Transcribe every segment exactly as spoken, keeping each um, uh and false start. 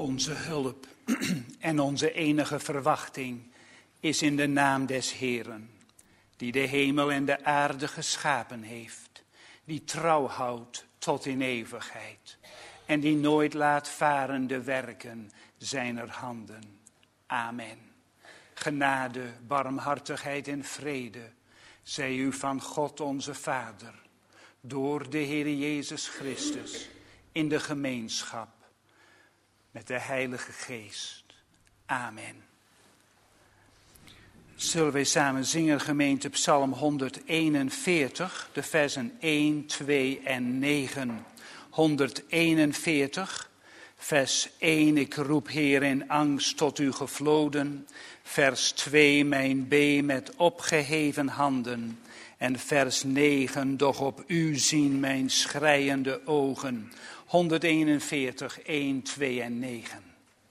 Onze hulp en onze enige verwachting is in de naam des Heeren, die de hemel en de aarde geschapen heeft, die trouw houdt tot in eeuwigheid en die nooit laat varen de werken zijner handen. Amen. Genade, barmhartigheid en vrede zij u van God onze Vader, door de Heer Jezus Christus, in de gemeenschap met de Heilige Geest. Amen. Zullen wij samen zingen, gemeente, Psalm honderdeenenveertig, de versen één, twee en negen. honderdeenenveertig, vers één, ik roep Heer in angst tot u gevloden. Vers twee, mijn bee met opgeheven handen. En vers negen, doch op u zien mijn schreiende ogen. honderdeenenveertig, één, twee en negen.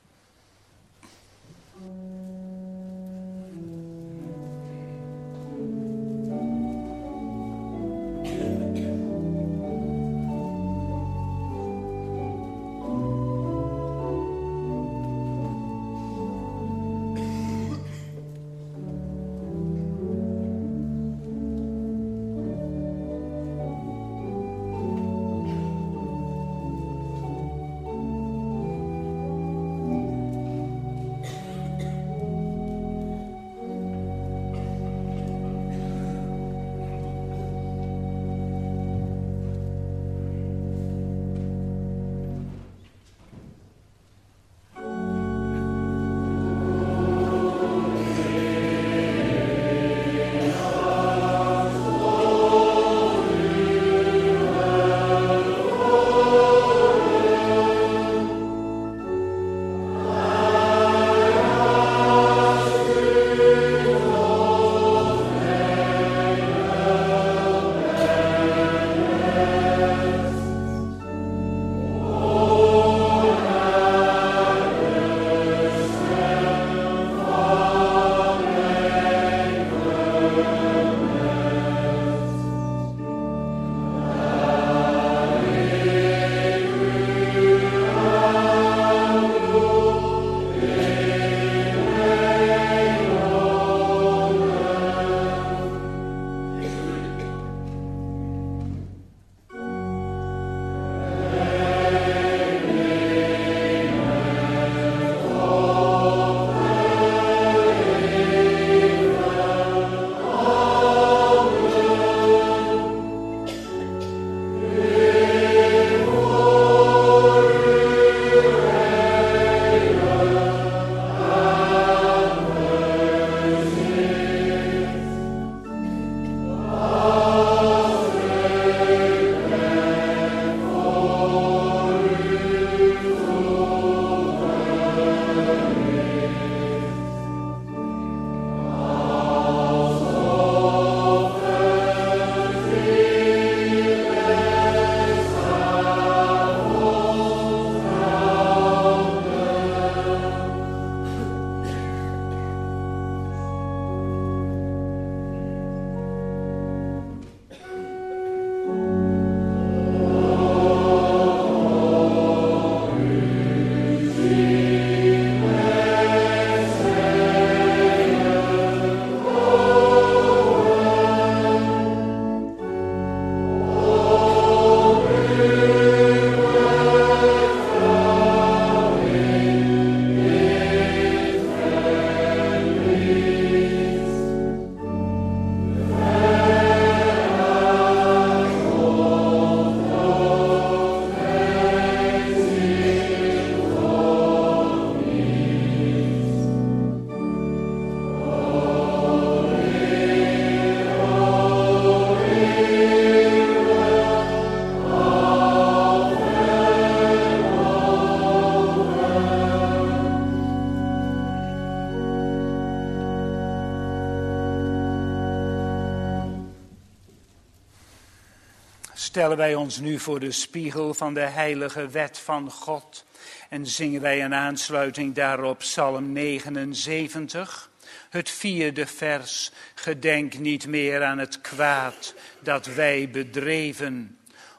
Stellen wij ons nu voor de spiegel van de heilige wet van God en zingen wij in aansluiting daarop Psalm negenenzeventig, het vierde vers. Gedenk niet meer aan het kwaad dat wij bedreven,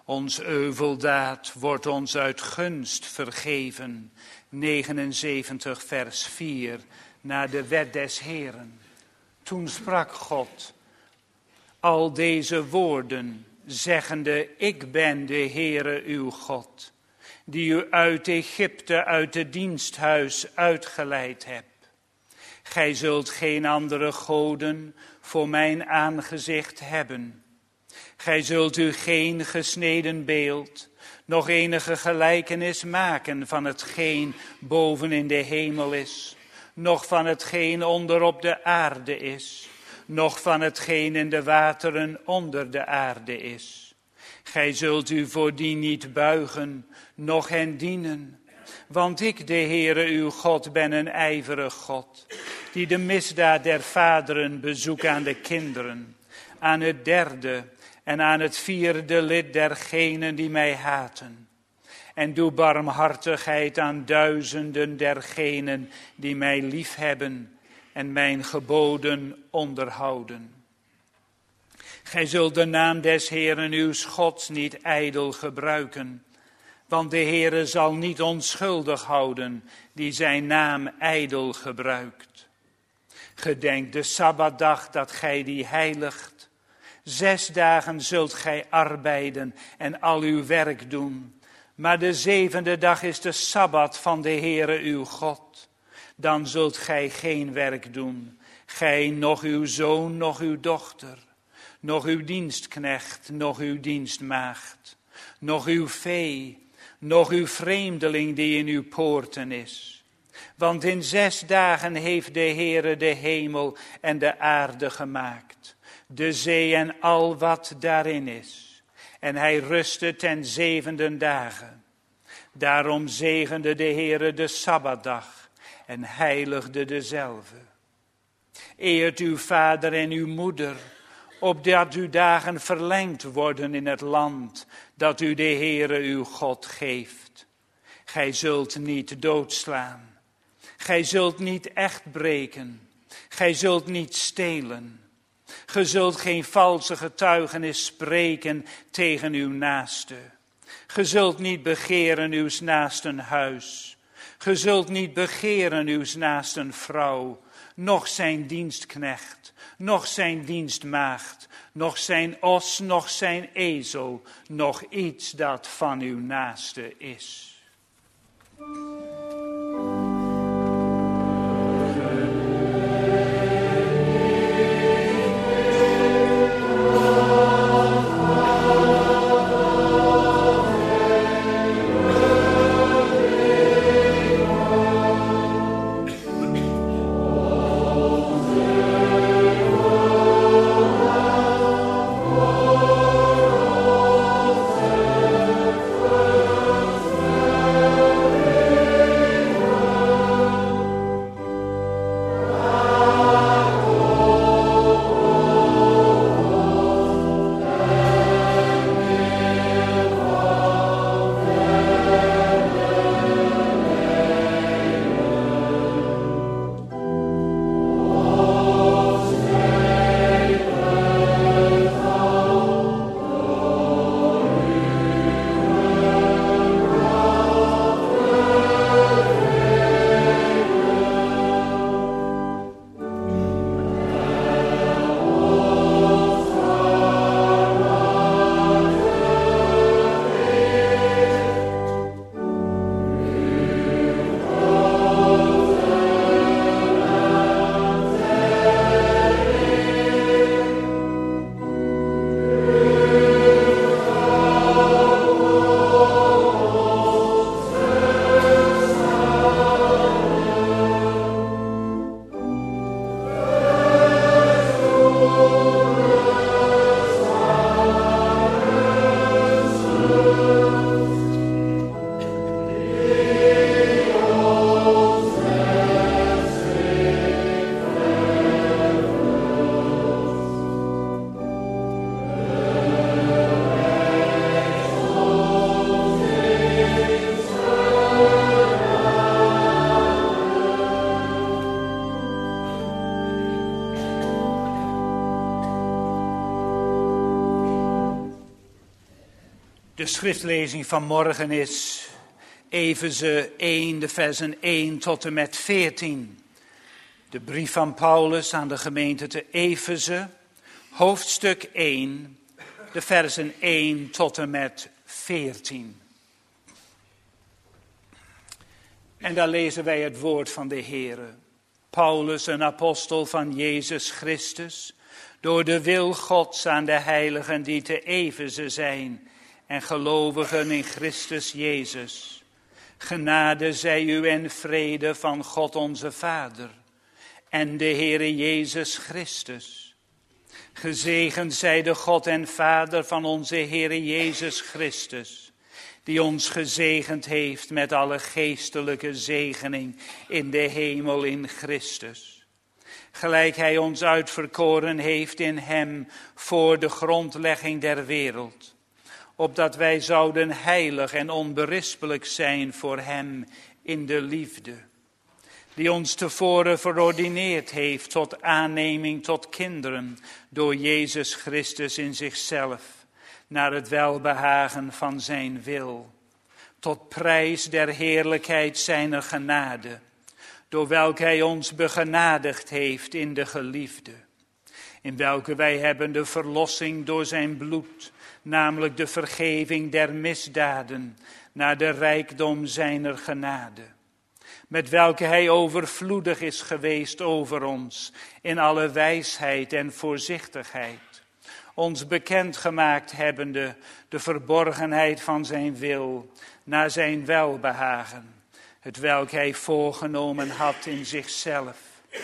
Ons euveldaad wordt ons uit gunst vergeven. negenenzeventig vers vier, naar de wet des Heeren. Toen sprak God al deze woorden, zeggende, ik ben de Heere uw God, die u uit Egypte, uit het diensthuis uitgeleid heb. Gij zult geen andere goden voor mijn aangezicht hebben. Gij zult u geen gesneden beeld, nog enige gelijkenis maken van hetgeen boven in de hemel is, noch van hetgeen onder op de aarde is, noch van hetgeen in de wateren onder de aarde is. Gij zult u voor die niet buigen, noch hen dienen. Want ik, de Heere uw God, ben een ijverig God, die de misdaad der vaderen bezoekt aan de kinderen, aan het derde en aan het vierde lid dergenen die mij haten. En doe barmhartigheid aan duizenden dergenen die mij liefhebben en mijn geboden onderhouden. Gij zult de naam des Heeren uw Gods niet ijdel gebruiken, want de Heere zal niet onschuldig houden die zijn naam ijdel gebruikt. Gedenk de Sabbatdag dat gij die heiligt. Zes dagen zult gij arbeiden en al uw werk doen. Maar de zevende dag is de Sabbat van de Heere uw God. Dan zult gij geen werk doen, gij, noch uw zoon, noch uw dochter, noch uw dienstknecht, noch uw dienstmaagd, noch uw vee, noch uw vreemdeling die in uw poorten is. Want in zes dagen heeft de Heere de hemel en de aarde gemaakt, de zee en al wat daarin is. En hij rustte ten zevende dagen. Daarom zegende de Heere de Sabbatdag en heiligde dezelve. Eert uw vader en uw moeder, opdat uw dagen verlengd worden in het land dat u de Heere uw God geeft. Gij zult niet doodslaan. Gij zult niet echt breken. Gij zult niet stelen. Ge zult geen valse getuigenis spreken tegen uw naaste. Ge zult niet begeren uw naasten huis. Ge zult niet begeren uw naasten vrouw, noch zijn dienstknecht, noch zijn dienstmaagd, noch zijn os, noch zijn ezel, noch iets dat van uw naaste is. De schriftlezing van morgen is Efeze één, de versen één tot en met veertien. De brief van Paulus aan de gemeente te Efeze, hoofdstuk één, de versen één tot en met veertien. En daar lezen wij het woord van de Heere. Paulus, een apostel van Jezus Christus, door de wil Gods aan de heiligen die te Efeze zijn en gelovigen in Christus Jezus. Genade zij u en vrede van God onze Vader en de Heere Jezus Christus. Gezegend zij de God en Vader van onze Heere Jezus Christus, die ons gezegend heeft met alle geestelijke zegening in de hemel in Christus. Gelijk hij ons uitverkoren heeft in hem voor de grondlegging der wereld, opdat wij zouden heilig en onberispelijk zijn voor hem in de liefde, die ons tevoren verordineerd heeft tot aanneming tot kinderen door Jezus Christus in zichzelf, naar het welbehagen van zijn wil, tot prijs der heerlijkheid zijner genade, door welke hij ons begenadigd heeft in de geliefde, in welke wij hebben de verlossing door zijn bloed, namelijk de vergeving der misdaden, naar de rijkdom zijner genade, met welke hij overvloedig is geweest over ons, in alle wijsheid en voorzichtigheid, ons bekendgemaakt hebbende de verborgenheid van zijn wil, naar zijn welbehagen, het welk hij voorgenomen had in zichzelf,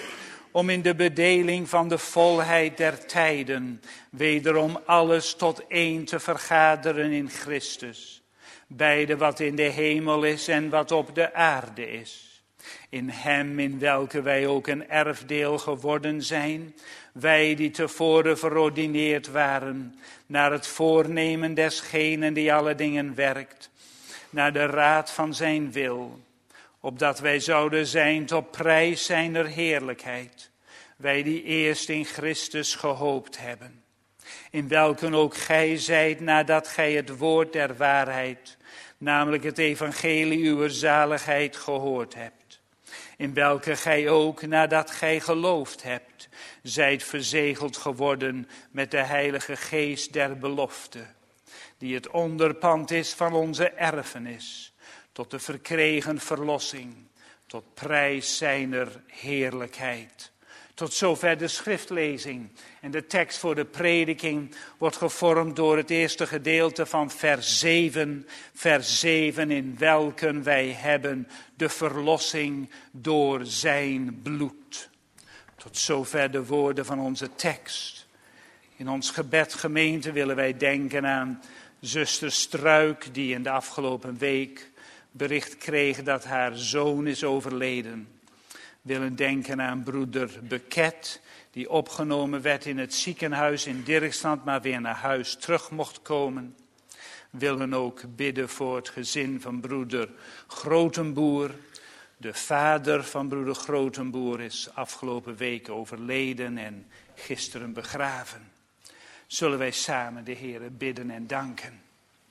om in de bedeling van de volheid der tijden wederom alles tot één te vergaderen in Christus, beide wat in de hemel is en wat op de aarde is. In hem in welke wij ook een erfdeel geworden zijn, wij die tevoren verordineerd waren, naar het voornemen desgenen die alle dingen werkt, naar de raad van zijn wil, opdat wij zouden zijn tot prijs zijner heerlijkheid, wij die eerst in Christus gehoopt hebben, in welken ook gij zijt nadat gij het woord der waarheid, namelijk het evangelie uwer zaligheid gehoord hebt, in welke gij ook, nadat gij geloofd hebt, zijt verzegeld geworden met de Heilige Geest der belofte, die het onderpand is van onze erfenis, tot de verkregen verlossing, tot prijs zijner heerlijkheid. Tot zover de schriftlezing. En de tekst voor de prediking wordt gevormd door het eerste gedeelte van vers zeven. Vers zeven, in welken wij hebben de verlossing door zijn bloed. Tot zover de woorden van onze tekst. In ons gebed gemeente willen wij denken aan zuster Struik, die in de afgelopen week bericht kreeg dat haar zoon is overleden. Willen denken aan broeder Beket, die opgenomen werd in het ziekenhuis in Dirksland, maar weer naar huis terug mocht komen. Willen ook bidden voor het gezin van broeder Grotenboer. De vader van broeder Grotenboer is afgelopen week overleden en gisteren begraven. Zullen wij samen de Heere bidden en danken.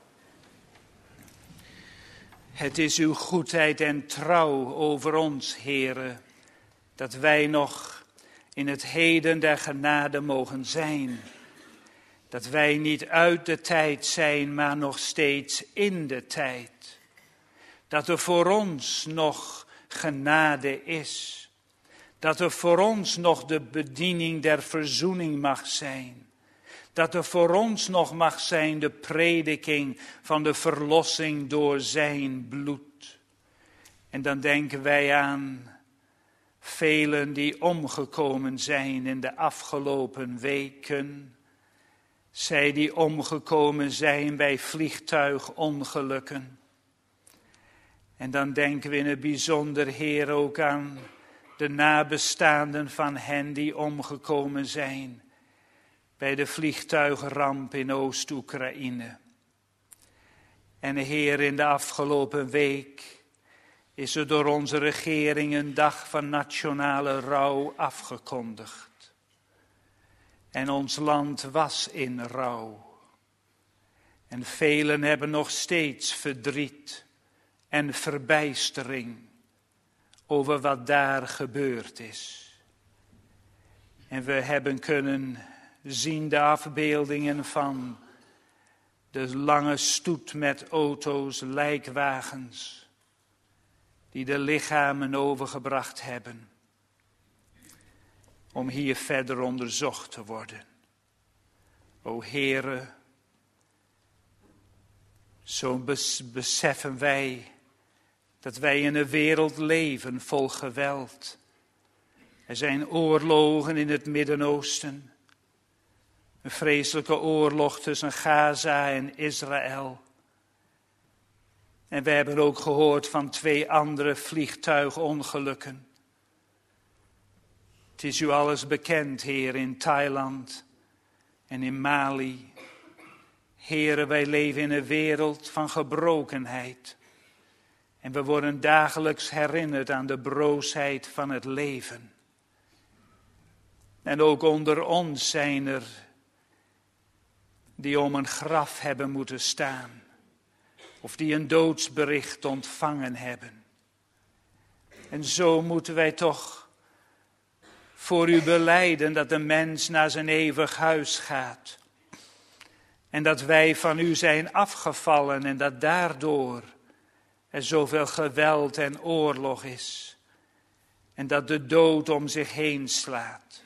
Het is uw goedheid en trouw over ons, Heere, dat wij nog in het heden der genade mogen zijn. Dat wij niet uit de tijd zijn, maar nog steeds in de tijd. Dat er voor ons nog genade is. Dat er voor ons nog de bediening der verzoening mag zijn. Dat er voor ons nog mag zijn de prediking van de verlossing door zijn bloed. En dan denken wij aan velen die omgekomen zijn in de afgelopen weken. Zij die omgekomen zijn bij vliegtuigongelukken. En dan denken we in het bijzonder, Heer, ook aan de nabestaanden van hen die omgekomen zijn bij de vliegtuigramp in Oost-Oekraïne. En Heer, in de afgelopen week is er door onze regering een dag van nationale rouw afgekondigd. En ons land was in rouw. En velen hebben nog steeds verdriet en verbijstering over wat daar gebeurd is. En we hebben kunnen zien de afbeeldingen van de lange stoet met auto's, lijkwagens, die de lichamen overgebracht hebben om hier verder onderzocht te worden. O Heere, zo beseffen wij dat wij in een wereld leven vol geweld. Er zijn oorlogen in het Midden-Oosten. Een vreselijke oorlog tussen Gaza en Israël. En we hebben ook gehoord van twee andere vliegtuigongelukken. Het is u alles bekend, Heer, in Thailand en in Mali. Heere, wij leven in een wereld van gebrokenheid. En we worden dagelijks herinnerd aan de broosheid van het leven. En ook onder ons zijn er die om een graf hebben moeten staan. Of die een doodsbericht ontvangen hebben. En zo moeten wij toch voor u belijden dat de mens naar zijn eeuwig huis gaat. En dat wij van u zijn afgevallen en dat daardoor er zoveel geweld en oorlog is. En dat de dood om zich heen slaat.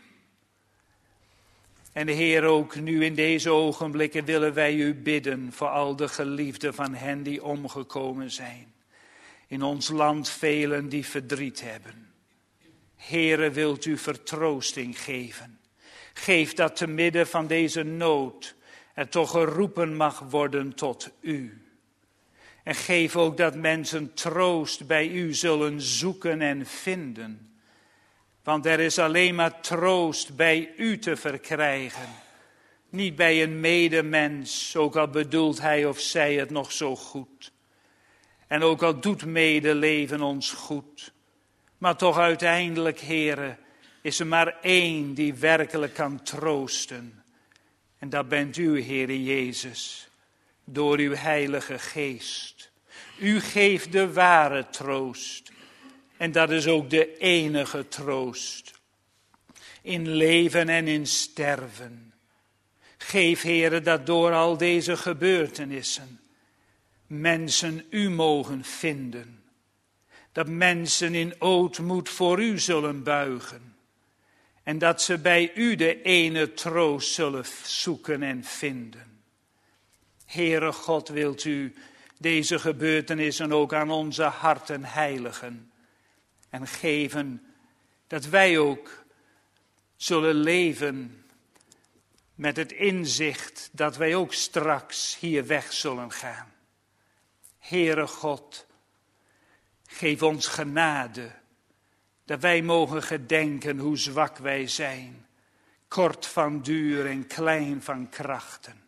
En de Heer, ook nu in deze ogenblikken willen wij u bidden voor al de geliefden van hen die omgekomen zijn. In ons land velen die verdriet hebben. Heere, wilt u vertroosting geven. Geef dat te midden van deze nood er toch geroepen mag worden tot u. En geef ook dat mensen troost bij u zullen zoeken en vinden. Want er is alleen maar troost bij u te verkrijgen. Niet bij een medemens, ook al bedoelt hij of zij het nog zo goed. En ook al doet medeleven ons goed. Maar toch uiteindelijk, Heere, is er maar één die werkelijk kan troosten. En dat bent u, Heere Jezus, door uw Heilige Geest. U geeft de ware troost. En dat is ook de enige troost. In leven en in sterven. Geef, Heere, dat door al deze gebeurtenissen mensen u mogen vinden. Dat mensen in ootmoed voor u zullen buigen. En dat ze bij u de ene troost zullen zoeken en vinden. Heere God, wilt u deze gebeurtenissen ook aan onze harten heiligen. En geven dat wij ook zullen leven met het inzicht dat wij ook straks hier weg zullen gaan. Heere God, geef ons genade dat wij mogen gedenken hoe zwak wij zijn, kort van duur en klein van krachten.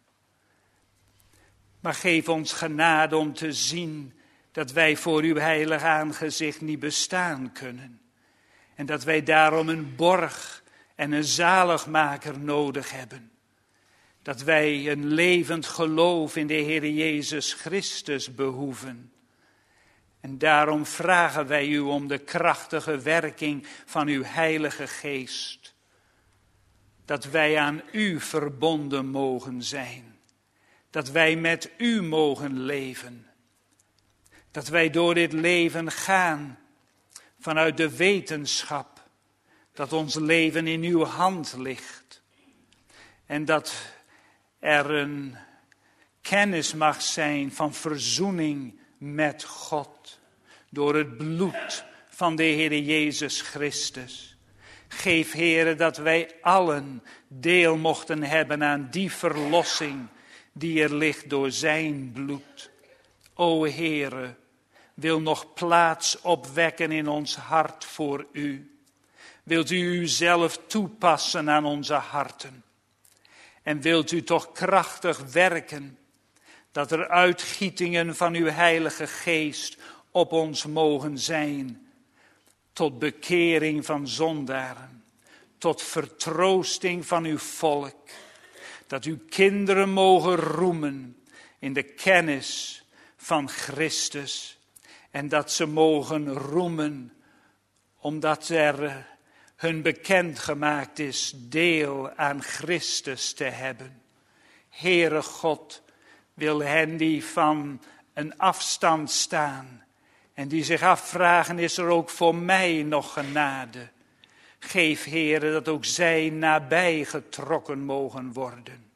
Maar geef ons genade om te zien dat wij voor uw heilig aangezicht niet bestaan kunnen. En dat wij daarom een borg en een zaligmaker nodig hebben. Dat wij een levend geloof in de Heer Jezus Christus behoeven. En daarom vragen wij u om de krachtige werking van uw Heilige Geest. Dat wij aan u verbonden mogen zijn. Dat wij met u mogen leven. Dat wij door dit leven gaan vanuit de wetenschap dat ons leven in uw hand ligt. En dat er een kennis mag zijn van verzoening met God door het bloed van de Heer Jezus Christus. Geef, Heere, dat wij allen deel mochten hebben aan die verlossing die er ligt door zijn bloed. O Heere, wil nog plaats opwekken in ons hart voor u. Wilt u uzelf toepassen aan onze harten. En wilt u toch krachtig werken, dat er uitgietingen van uw Heilige Geest op ons mogen zijn. Tot bekering van zondaren, tot vertroosting van uw volk. Dat uw kinderen mogen roemen in de kennis van Christus. En dat ze mogen roemen, omdat er hun bekendgemaakt is deel aan Christus te hebben. Heere God wil hen die van een afstand staan en die zich afvragen, is er ook voor mij nog genade? Geef, Heere, dat ook zij nabij getrokken mogen worden.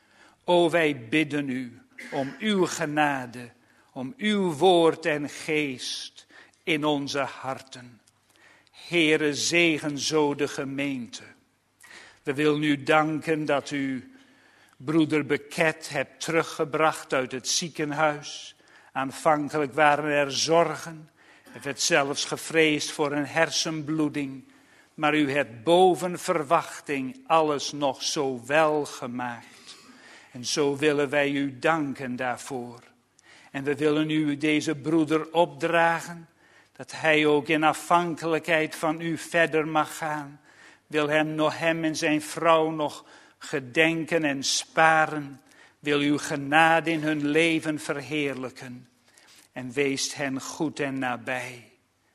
O, wij bidden u om uw genade, om uw woord en geest in onze harten. Heere, zegen zo de gemeente. We willen u danken dat u broeder Beket hebt teruggebracht uit het ziekenhuis. Aanvankelijk waren er zorgen. Er werd zelfs gevreesd voor een hersenbloeding. Maar u hebt boven verwachting alles nog zo wel gemaakt. En zo willen wij u danken daarvoor. En we willen u deze broeder opdragen, dat hij ook in afhankelijkheid van u verder mag gaan. Wil hem, nog hem en zijn vrouw nog gedenken en sparen. Wil uw genade in hun leven verheerlijken. En weest hen goed en nabij.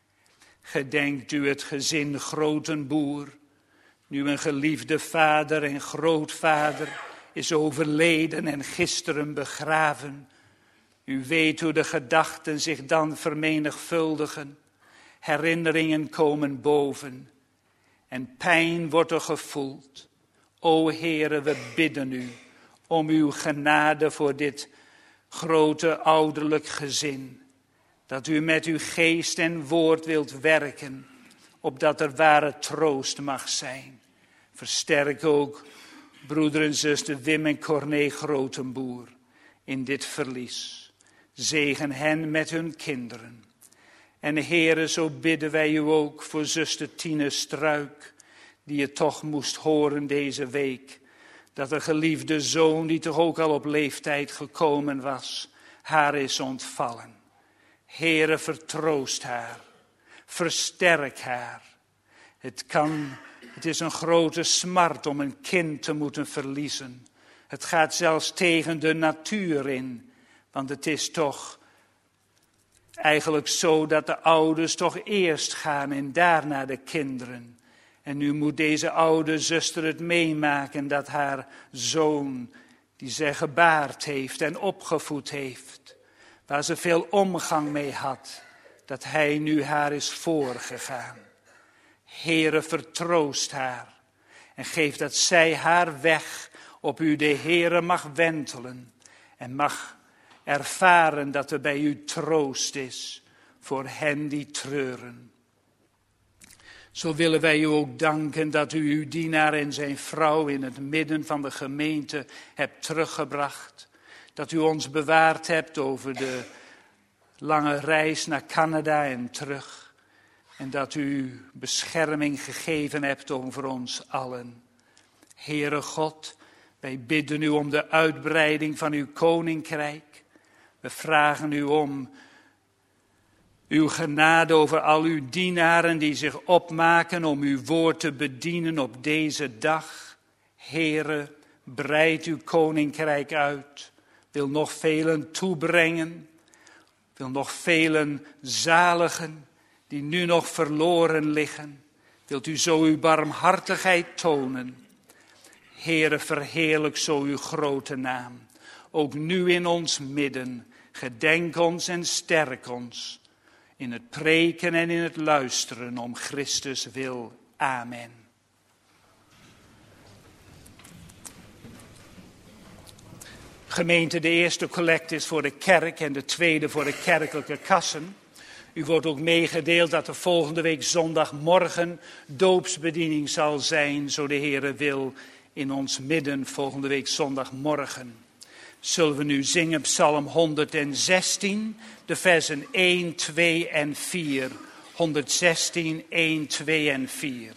Gedenkt u het gezin Grotenboer. Nu een geliefde vader en grootvader is overleden en gisteren begraven. U weet hoe de gedachten zich dan vermenigvuldigen. Herinneringen komen boven. En pijn wordt er gevoeld. O Heere, we bidden u om uw genade voor dit grote ouderlijk gezin. Dat u met uw geest en woord wilt werken, opdat er ware troost mag zijn. Versterk ook broeder en zuster Wim en Corné Grotenboer in dit verlies. Zegen hen met hun kinderen. En Heere, zo bidden wij u ook voor zuster Tine Struik, die je toch moest horen deze week. Dat een geliefde zoon, die toch ook al op leeftijd gekomen was, haar is ontvallen. Heere, vertroost haar. Versterk haar. Het kan, het is een grote smart om een kind te moeten verliezen. Het gaat zelfs tegen de natuur in. Want het is toch eigenlijk zo dat de ouders toch eerst gaan en daarna de kinderen. En nu moet deze oude zuster het meemaken dat haar zoon, die zij gebaard heeft en opgevoed heeft, waar ze veel omgang mee had, dat hij nu haar is voorgegaan. Heere, vertroost haar en geef dat zij haar weg op u de Heere mag wentelen en mag ervaren dat er bij u troost is voor hen die treuren. Zo willen wij u ook danken dat u uw dienaar en zijn vrouw in het midden van de gemeente hebt teruggebracht. Dat u ons bewaard hebt over de lange reis naar Canada en terug. En dat u bescherming gegeven hebt over ons allen. Heere God, wij bidden u om de uitbreiding van uw koninkrijk. We vragen u om uw genade over al uw dienaren die zich opmaken om uw woord te bedienen op deze dag. Heere, breid uw koninkrijk uit. Wil nog velen toebrengen. Wil nog velen zaligen die nu nog verloren liggen. Wilt u zo uw barmhartigheid tonen. Heere, verheerlijk zo uw grote naam. Ook nu in ons midden. Gedenk ons en sterk ons. In het preken en in het luisteren om Christus wil. Amen. Gemeente, de eerste collecte is voor de kerk en de tweede voor de kerkelijke kassen. U wordt ook meegedeeld dat er volgende week zondagmorgen doopsbediening zal zijn, zo de Heere wil, in ons midden volgende week zondagmorgen. Zullen we nu zingen Psalm honderdzestien, de versen één, twee en vier. honderdzestien, één, twee en vier.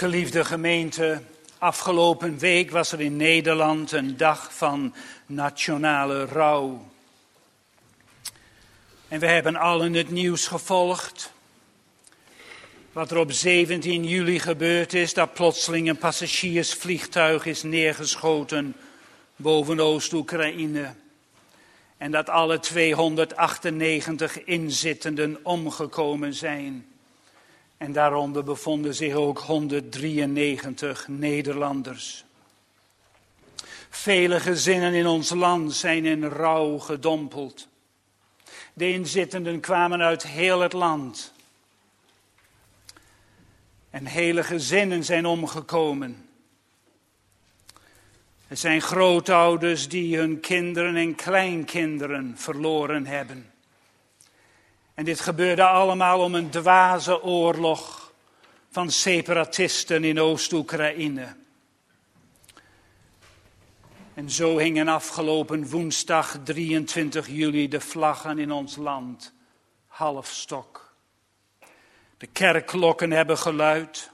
Geliefde gemeente, afgelopen week was er in Nederland een dag van nationale rouw. En we hebben allen het nieuws gevolgd. Wat er op zeventien juli gebeurd is, dat plotseling een passagiersvliegtuig is neergeschoten boven Oost-Oekraïne. En dat alle tweehonderdachtennegentig inzittenden omgekomen zijn. En daaronder bevonden zich ook honderddrieënnegentig Nederlanders. Vele gezinnen in ons land zijn in rouw gedompeld. De inzittenden kwamen uit heel het land. En hele gezinnen zijn omgekomen. Er zijn grootouders die hun kinderen en kleinkinderen verloren hebben. En dit gebeurde allemaal om een dwaze oorlog van separatisten in Oost-Oekraïne. En zo hingen afgelopen woensdag drieëntwintig juli de vlaggen in ons land half stok. De kerkklokken hebben geluid.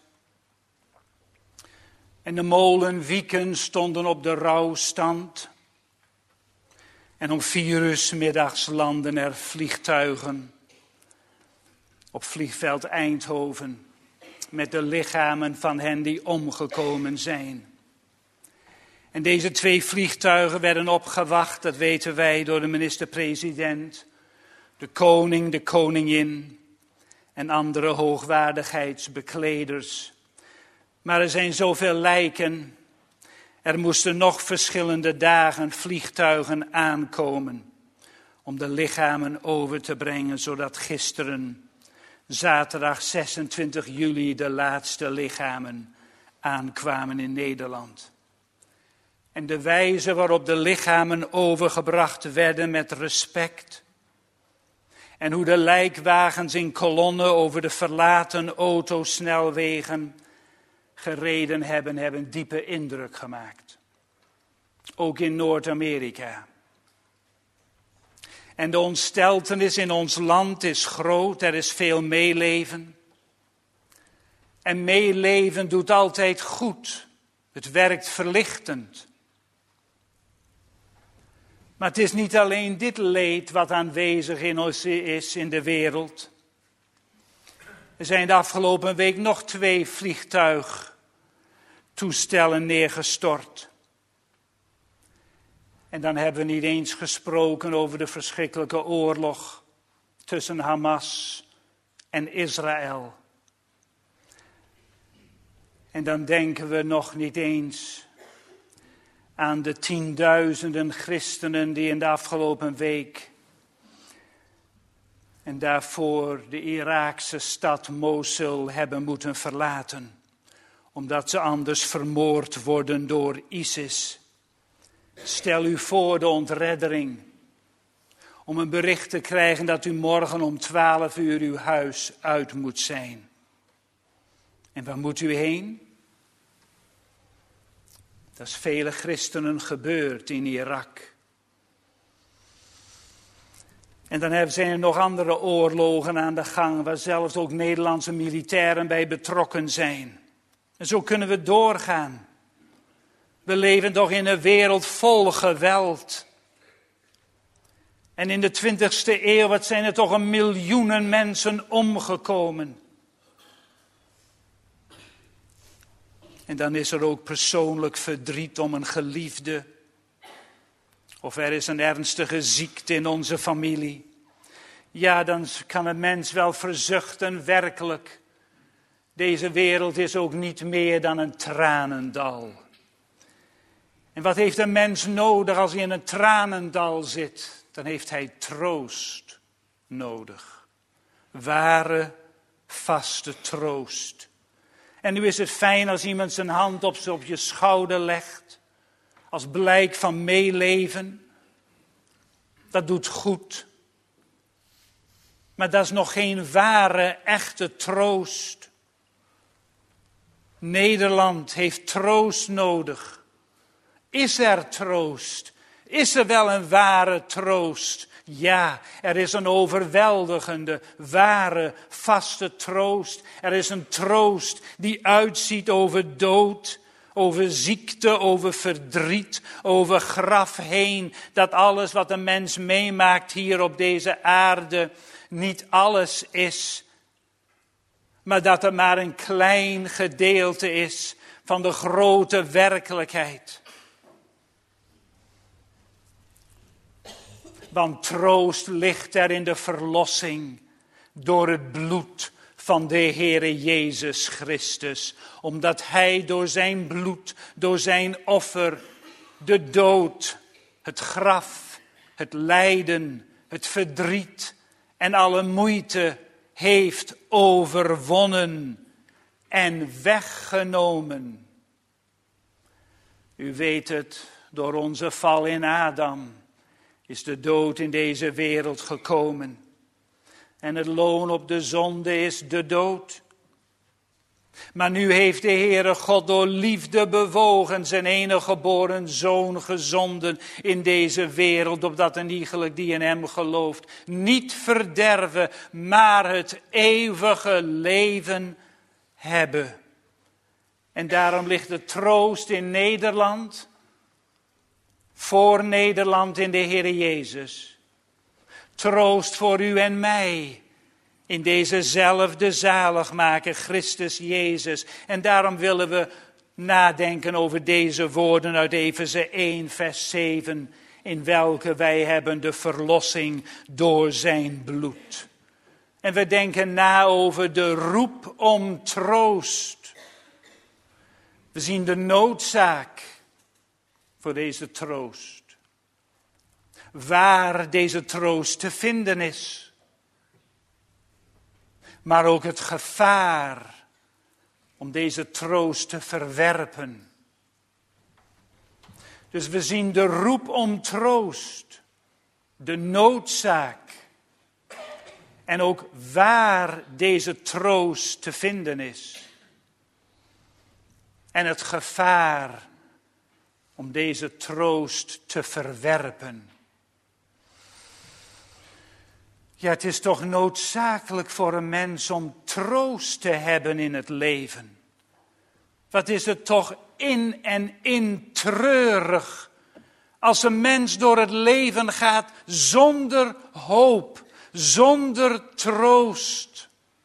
En de molenwieken stonden op de rouwstand. En om vier uur 's middags landden er vliegtuigen op vliegveld Eindhoven met de lichamen van hen die omgekomen zijn. En deze twee vliegtuigen werden opgewacht, dat weten wij, door de minister-president, de koning, de koningin en andere hoogwaardigheidsbekleders. Maar er zijn zoveel lijken. Er moesten nog verschillende dagen vliegtuigen aankomen om de lichamen over te brengen, zodat gisteren, zaterdag zesentwintig juli, de laatste lichamen aankwamen in Nederland. En de wijze waarop de lichamen overgebracht werden met respect. En hoe de lijkwagens in kolonnen over de verlaten autosnelwegen gereden hebben, hebben diepe indruk gemaakt. Ook in Noord-Amerika. En de ontsteltenis in ons land is groot, er is veel meeleven. En meeleven doet altijd goed. Het werkt verlichtend. Maar het is niet alleen dit leed wat aanwezig in ons is in de wereld. Er zijn de afgelopen week nog twee vliegtuigtoestellen neergestort. En dan hebben we niet eens gesproken over de verschrikkelijke oorlog tussen Hamas en Israël. En dan denken we nog niet eens aan de tienduizenden christenen die in de afgelopen week en daarvoor de Iraakse stad Mosul hebben moeten verlaten, omdat ze anders vermoord worden door ISIS. Stel u voor de ontreddering, om een bericht te krijgen dat u morgen om twaalf uur uw huis uit moet zijn. En waar moet u heen? Dat is vele christenen gebeurd in Irak. En dan zijn er nog andere oorlogen aan de gang, waar zelfs ook Nederlandse militairen bij betrokken zijn. En zo kunnen we doorgaan. We leven toch in een wereld vol geweld. En in de twintigste eeuw, wat zijn er toch een miljoenen mensen omgekomen. En dan is er ook persoonlijk verdriet om een geliefde. Of er is een ernstige ziekte in onze familie. Ja, dan kan een mens wel verzuchten, werkelijk. Deze wereld is ook niet meer dan een tranendal. En wat heeft een mens nodig als hij in een tranendal zit? Dan heeft hij troost nodig. Ware, vaste troost. En nu is het fijn als iemand zijn hand op, op je schouder legt. Als blijk van meeleven. Dat doet goed. Maar dat is nog geen ware, echte troost. Nederland heeft troost nodig. Is er troost? Is er wel een ware troost? Ja, er is een overweldigende, ware, vaste troost. Er is een troost die uitziet over dood, over ziekte, over verdriet, over graf heen. Dat alles wat een mens meemaakt hier op deze aarde niet alles is. Maar dat er maar een klein gedeelte is van de grote werkelijkheid. Want troost ligt er in de verlossing door het bloed van de Heere Jezus Christus. Omdat Hij door zijn bloed, door zijn offer, de dood, het graf, het lijden, het verdriet en alle moeite heeft overwonnen en weggenomen. U weet het, door onze val in Adam is de dood in deze wereld gekomen. En het loon op de zonde is de dood. Maar nu heeft de Heere God door liefde bewogen zijn enige geboren zoon gezonden in deze wereld, opdat een iegelijk die in hem gelooft niet verderven, maar het eeuwige leven hebben. En daarom ligt de troost in Nederland, voor Nederland in de Heere Jezus. Troost voor u en mij in dezezelfde zaligmaker, Christus Jezus. En daarom willen we nadenken over deze woorden uit Efeze één, vers zeven. In welke wij hebben de verlossing door zijn bloed. En we denken na over de roep om troost. We zien de noodzaak voor deze troost. Waar deze troost te vinden is. Maar ook het gevaar om deze troost te verwerpen. Dus we zien de roep om troost, de noodzaak en ook waar deze troost te vinden is. En het gevaar om deze troost te verwerpen. Ja, het is toch noodzakelijk voor een mens om troost te hebben in het leven. Wat is het toch in en in treurig als een mens door het leven gaat zonder hoop, zonder troost.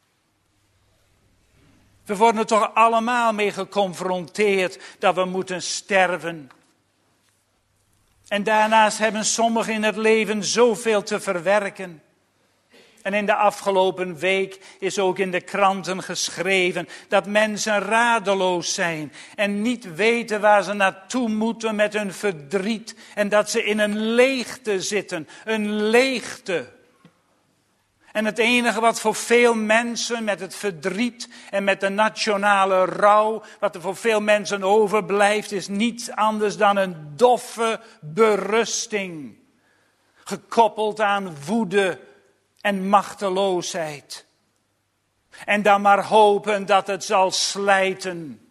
We worden er toch allemaal mee geconfronteerd dat we moeten sterven. En daarnaast hebben sommigen in het leven zoveel te verwerken. En in de afgelopen week is ook in de kranten geschreven dat mensen radeloos zijn en niet weten waar ze naartoe moeten met hun verdriet. En dat ze in een leegte zitten, een leegte. En het enige wat voor veel mensen met het verdriet en met de nationale rouw, wat er voor veel mensen overblijft, is niets anders dan een doffe berusting. Gekoppeld aan woede en machteloosheid. En dan maar hopen dat het zal slijten.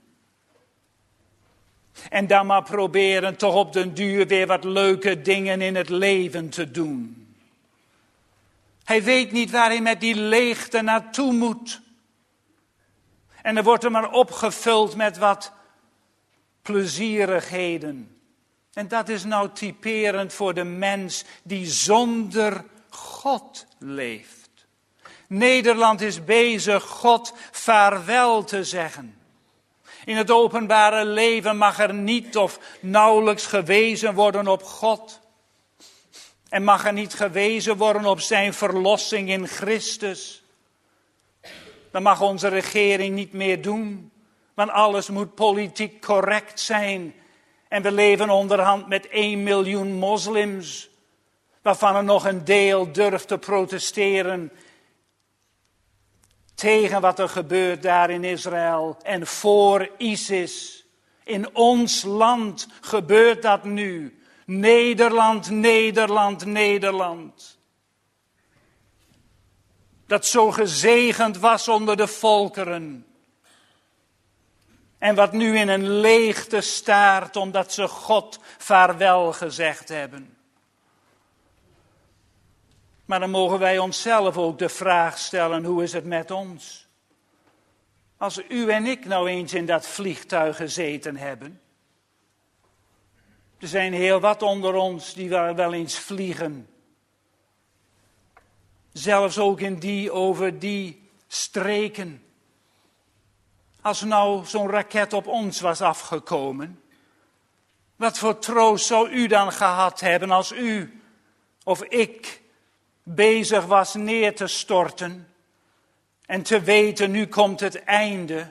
En dan maar proberen toch op den duur weer wat leuke dingen in het leven te doen. Hij weet niet waar hij met die leegte naartoe moet. En er wordt er maar opgevuld met wat plezierigheden. En dat is nou typerend voor de mens die zonder God leeft. Nederland is bezig God vaarwel te zeggen. In het openbare leven mag er niet of nauwelijks gewezen worden op God. En mag er niet gewezen worden op zijn verlossing in Christus. Dat mag onze regering niet meer doen. Want alles moet politiek correct zijn. En we leven onderhand met één miljoen moslims. Waarvan er nog een deel durft te protesteren. Tegen wat er gebeurt daar in Israël. En voor ISIS. In ons land gebeurt dat nu. Nederland, Nederland, Nederland. Dat zo gezegend was onder de volkeren. En wat nu in een leegte staart omdat ze God vaarwel gezegd hebben. Maar dan mogen wij onszelf ook de vraag stellen, hoe is het met ons? Als u en ik nou eens in dat vliegtuig gezeten hebben. Er zijn heel wat onder ons die wel eens vliegen. Zelfs ook in die, over die streken. Als nou zo'n raket op ons was afgekomen. Wat voor troost zou u dan gehad hebben als u of ik bezig was neer te storten. En te weten, nu komt het einde.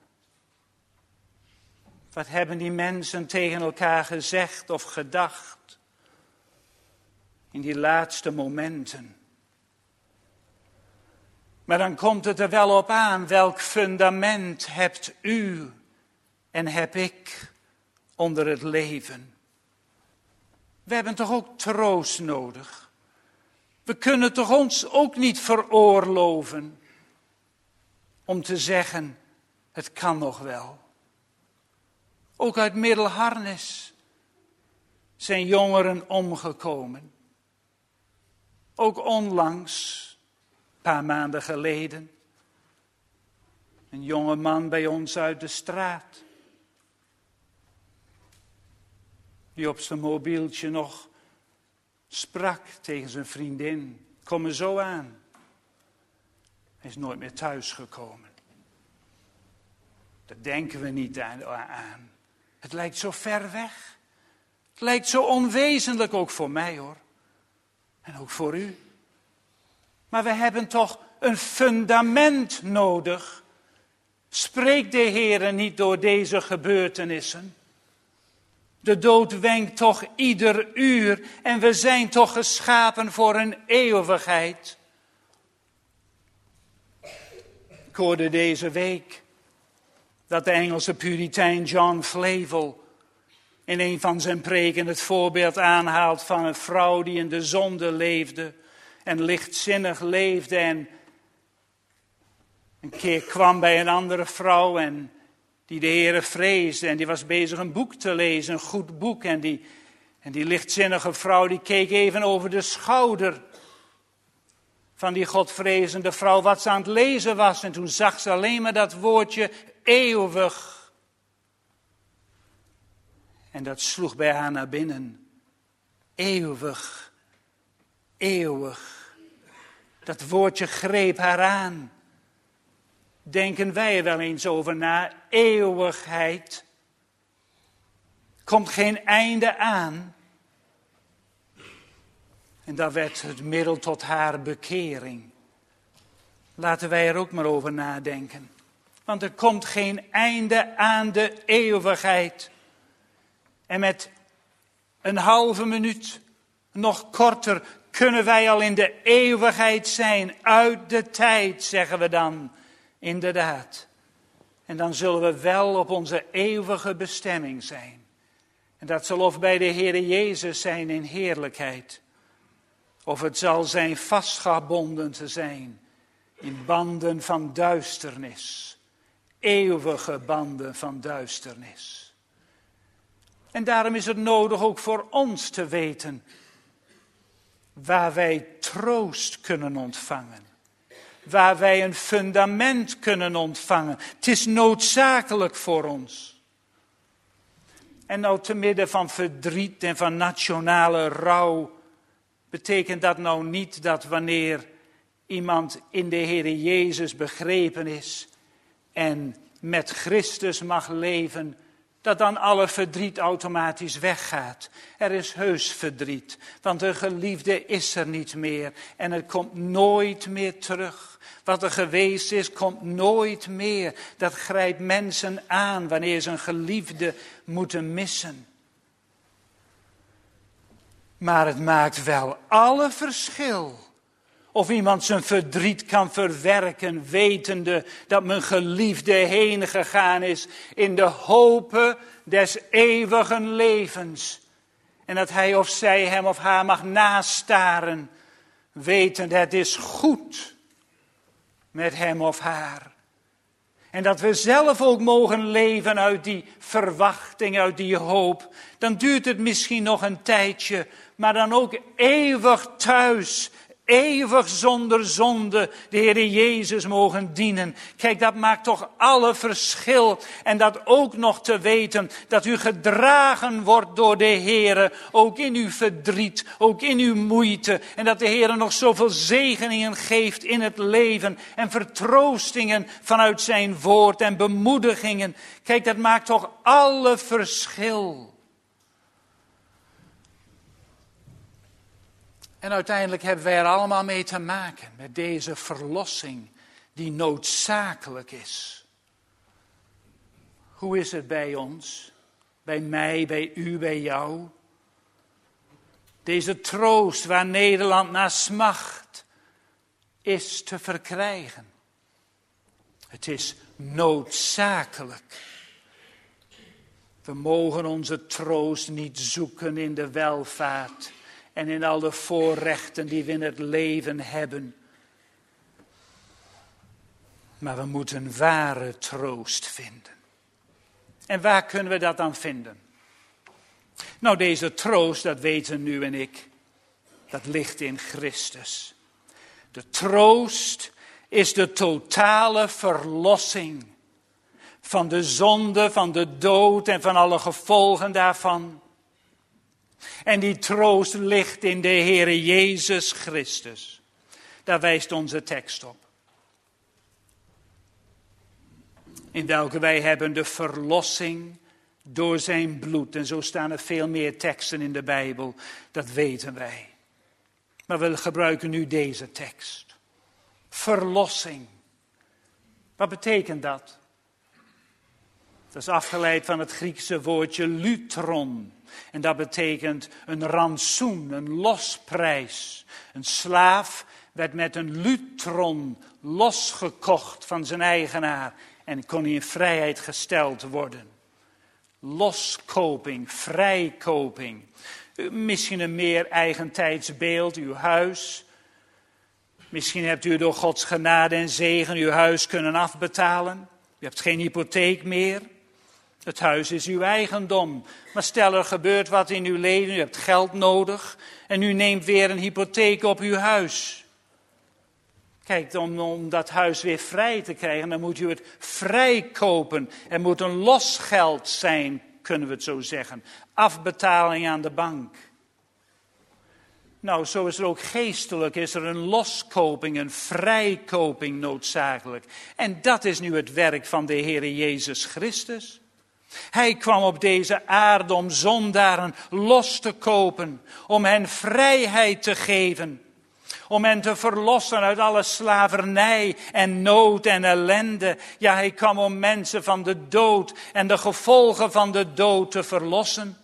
Wat hebben die mensen tegen elkaar gezegd of gedacht? In die laatste momenten. Maar dan komt het er wel op aan, welk fundament hebt u en heb ik onder het leven? We hebben toch ook troost nodig? We kunnen toch ons ook niet veroorloven om te zeggen, het kan nog wel. Ook uit Middelharnis zijn jongeren omgekomen. Ook onlangs, een paar maanden geleden, een jonge man bij ons uit de straat. Die op zijn mobieltje nog sprak tegen zijn vriendin. Kom er zo aan. Hij is nooit meer thuisgekomen. Daar denken we niet aan. Het lijkt zo ver weg. Het lijkt zo onwezenlijk, ook voor mij hoor. En ook voor u. Maar we hebben toch een fundament nodig. Spreekt de Heere niet door deze gebeurtenissen? De dood wenkt toch ieder uur en we zijn toch geschapen voor een eeuwigheid. Ik hoorde deze week dat de Engelse puritein John Flavel in een van zijn preken het voorbeeld aanhaalt van een vrouw die in de zonde leefde en lichtzinnig leefde en een keer kwam bij een andere vrouw en die de Heere vreesde en die was bezig een boek te lezen, een goed boek. En die, en die lichtzinnige vrouw die keek even over de schouder van die godvrezende vrouw wat ze aan het lezen was. En toen zag ze alleen maar dat woordje eeuwig. En dat sloeg bij haar naar binnen. Eeuwig, eeuwig. Dat woordje greep haar aan. Denken wij er wel eens over na, eeuwigheid. Komt geen einde aan. En dat werd het middel tot haar bekering. Laten wij er ook maar over nadenken. Want er komt geen einde aan de eeuwigheid. En met een halve minuut, nog korter, kunnen wij al in de eeuwigheid zijn. Uit de tijd, zeggen we dan. Inderdaad. En dan zullen we wel op onze eeuwige bestemming zijn. En dat zal of bij de Heere Jezus zijn in heerlijkheid. Of het zal zijn vastgebonden te zijn in banden van duisternis. Eeuwige banden van duisternis. En daarom is het nodig ook voor ons te weten waar wij troost kunnen ontvangen. Waar wij een fundament kunnen ontvangen. Het is noodzakelijk voor ons. En nou te midden van verdriet en van nationale rouw, betekent dat nou niet dat wanneer iemand in de Heere Jezus begrepen is en met Christus mag leven, dat dan alle verdriet automatisch weggaat. Er is heus verdriet, want de geliefde is er niet meer en het komt nooit meer terug. Wat er geweest is, komt nooit meer. Dat grijpt mensen aan wanneer ze een geliefde moeten missen. Maar het maakt wel alle verschil. Of iemand zijn verdriet kan verwerken, wetende dat mijn geliefde heen gegaan is in de hope des eeuwigen levens. En dat hij of zij hem of haar mag nastaren, wetend het is goed met hem of haar. En dat we zelf ook mogen leven uit die verwachting, uit die hoop. Dan duurt het misschien nog een tijdje, maar dan ook eeuwig thuis. Eeuwig zonder zonde de Heere Jezus mogen dienen. Kijk, dat maakt toch alle verschil. En dat ook nog te weten dat u gedragen wordt door de Heere. Ook in uw verdriet, ook in uw moeite. En dat de Heere nog zoveel zegeningen geeft in het leven. En vertroostingen vanuit zijn woord en bemoedigingen. Kijk, dat maakt toch alle verschil. En uiteindelijk hebben wij er allemaal mee te maken met deze verlossing die noodzakelijk is. Hoe is het bij ons? Bij mij, bij u, bij jou? Deze troost waar Nederland naar smacht is te verkrijgen. Het is noodzakelijk. We mogen onze troost niet zoeken in de welvaart en in al de voorrechten die we in het leven hebben. Maar we moeten ware troost vinden. En waar kunnen we dat dan vinden? Nou, deze troost, dat weten u en ik, dat ligt in Christus. De troost is de totale verlossing van de zonde, van de dood en van alle gevolgen daarvan. En die troost ligt in de Heere Jezus Christus. Daar wijst onze tekst op. In welke wij hebben de verlossing door zijn bloed. En zo staan er veel meer teksten in de Bijbel, dat weten wij. Maar we gebruiken nu deze tekst. Verlossing. Wat betekent dat? Dat is afgeleid van het Griekse woordje lutron. En dat betekent een rantsoen, een losprijs. Een slaaf werd met een lutron losgekocht van zijn eigenaar en kon in vrijheid gesteld worden. Loskoping, vrijkoping. Misschien een meer eigentijds beeld, uw huis. Misschien hebt u door Gods genade en zegen uw huis kunnen afbetalen. U hebt geen hypotheek meer. Het huis is uw eigendom. Maar stel er gebeurt wat in uw leven, u hebt geld nodig en u neemt weer een hypotheek op uw huis. Kijk, om, om dat huis weer vrij te krijgen, dan moet u het vrijkopen. Er moet een losgeld zijn, kunnen we het zo zeggen. Afbetaling aan de bank. Nou, zo is er ook geestelijk, is er een loskoping, een vrijkoping noodzakelijk. En dat is nu het werk van de Heere Jezus Christus. Hij kwam op deze aarde om zondaren los te kopen, om hen vrijheid te geven. Om hen te verlossen uit alle slavernij en nood en ellende. Ja, hij kwam om mensen van de dood en de gevolgen van de dood te verlossen.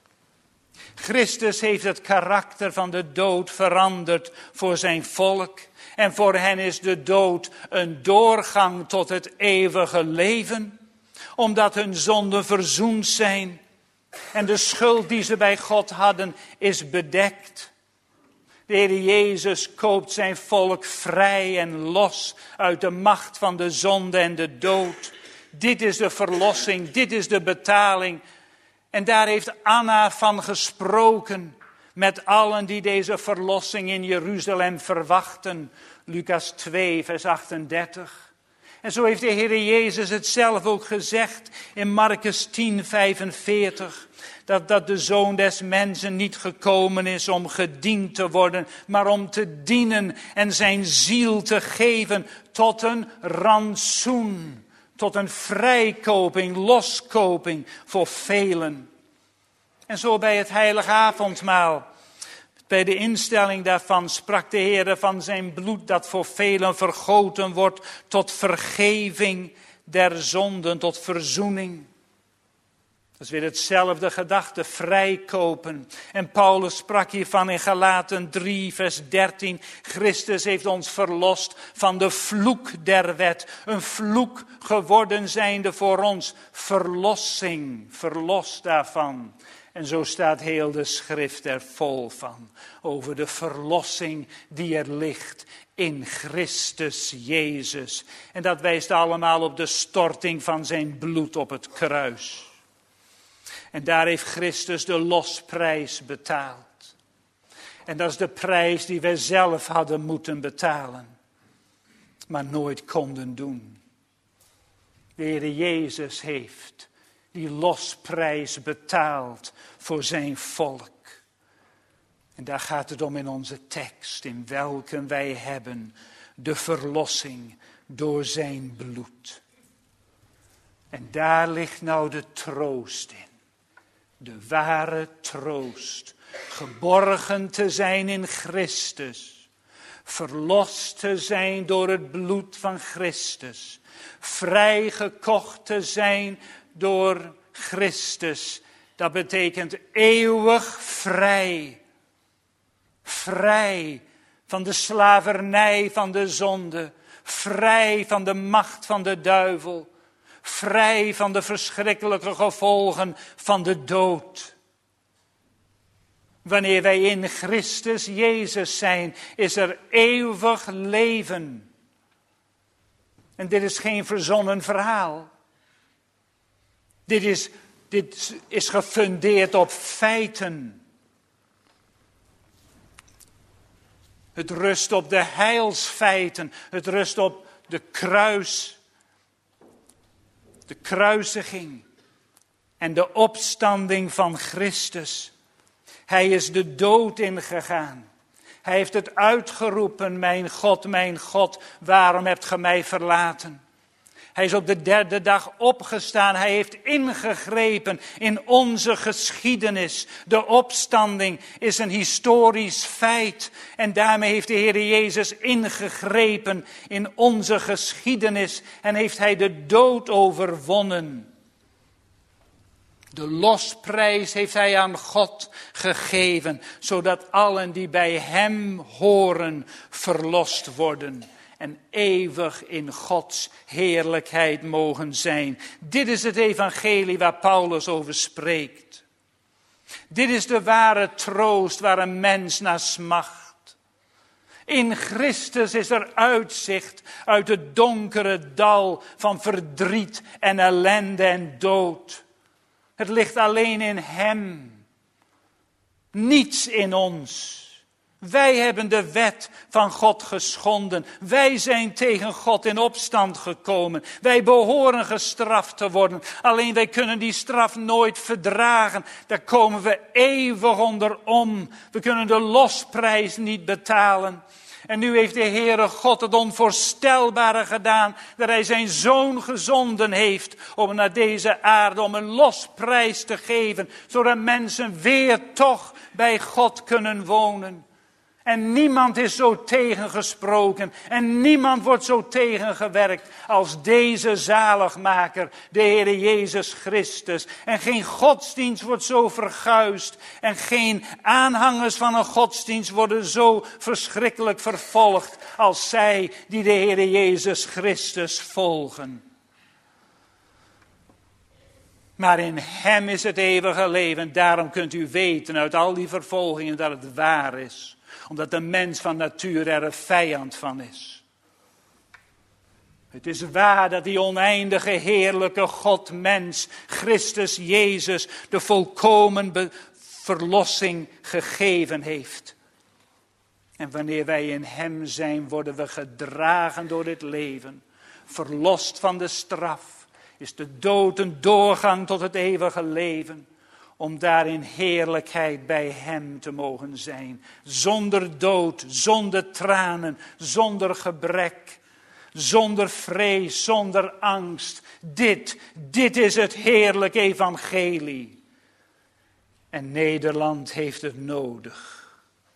Christus heeft het karakter van de dood veranderd voor zijn volk. En voor hen is de dood een doorgang tot het eeuwige leven. Omdat hun zonden verzoend zijn. En de schuld die ze bij God hadden is bedekt. De Heer Jezus koopt zijn volk vrij en los uit de macht van de zonde en de dood. Dit is de verlossing, dit is de betaling. En daar heeft Anna van gesproken met allen die deze verlossing in Jeruzalem verwachten. Lucas twee, vers achtendertig. En zo heeft de Heer Jezus het zelf ook gezegd in Marcus tien, vijfenveertig. Dat, dat de Zoon des Mensen niet gekomen is om gediend te worden, maar om te dienen en zijn ziel te geven tot een rantsoen. Tot een vrijkoping, loskoping voor velen. En zo bij het heilige avondmaal. Bij de instelling daarvan sprak de Heer van zijn bloed dat voor velen vergoten wordt tot vergeving der zonden, tot verzoening. Dat is weer hetzelfde gedachte, vrijkopen. En Paulus sprak hiervan in Galaten drie, vers dertien. Christus heeft ons verlost van de vloek der wet. Een vloek geworden zijnde voor ons. Verlossing, verlost daarvan. En zo staat heel de schrift er vol van. Over de verlossing die er ligt in Christus Jezus. En dat wijst allemaal op de storting van zijn bloed op het kruis. En daar heeft Christus de losprijs betaald. En dat is de prijs die wij zelf hadden moeten betalen. Maar nooit konden doen. De Heer Jezus heeft die losprijs betaald voor zijn volk. En daar gaat het om in onze tekst, in welke wij hebben de verlossing door zijn bloed. En daar ligt nou de troost in. De ware troost. Geborgen te zijn in Christus. Verlost te zijn door het bloed van Christus. Vrijgekocht te zijn door Christus. Dat betekent eeuwig vrij. Vrij van de slavernij van de zonde. Vrij van de macht van de duivel. Vrij van de verschrikkelijke gevolgen van de dood. Wanneer wij in Christus Jezus zijn, is er eeuwig leven. En dit is geen verzonnen verhaal. Dit is, dit is gefundeerd op feiten. Het rust op de heilsfeiten. Het rust op de kruis. De kruisiging. En de opstanding van Christus. Hij is de dood ingegaan. Hij heeft het uitgeroepen, mijn God, mijn God, waarom hebt ge mij verlaten? Hij is op de derde dag opgestaan. Hij heeft ingegrepen in onze geschiedenis. De opstanding is een historisch feit. En daarmee heeft de Heer Jezus ingegrepen in onze geschiedenis. En heeft hij de dood overwonnen. De losprijs heeft hij aan God gegeven. Zodat allen die bij hem horen verlost worden. En eeuwig in Gods heerlijkheid mogen zijn. Dit is het evangelie waar Paulus over spreekt. Dit is de ware troost waar een mens naar smacht. In Christus is er uitzicht uit het donkere dal van verdriet en ellende en dood. Het ligt alleen in hem. Niets in ons. Wij hebben de wet van God geschonden. Wij zijn tegen God in opstand gekomen. Wij behoren gestraft te worden. Alleen wij kunnen die straf nooit verdragen. Daar komen we eeuwig onder om. We kunnen de losprijs niet betalen. En nu heeft de Heere God het onvoorstelbare gedaan. Dat hij zijn zoon gezonden heeft om naar deze aarde om een losprijs te geven. Zodat mensen weer toch bij God kunnen wonen. En niemand is zo tegengesproken en niemand wordt zo tegengewerkt als deze zaligmaker, de Heere Jezus Christus. En geen godsdienst wordt zo verguisd en geen aanhangers van een godsdienst worden zo verschrikkelijk vervolgd als zij die de Heere Jezus Christus volgen. Maar in hem is het eeuwige leven. Daarom kunt u weten uit al die vervolgingen dat het waar is. Omdat de mens van nature er een vijand van is. Het is waar dat die oneindige heerlijke God mens, Christus Jezus, de volkomen be- verlossing gegeven heeft. En wanneer wij in hem zijn, worden we gedragen door dit leven. Verlost van de straf. Is de dood een doorgang tot het eeuwige leven. Om daar in heerlijkheid bij hem te mogen zijn. Zonder dood, zonder tranen, zonder gebrek. Zonder vrees, zonder angst. Dit, dit is het heerlijke evangelie. En Nederland heeft het nodig.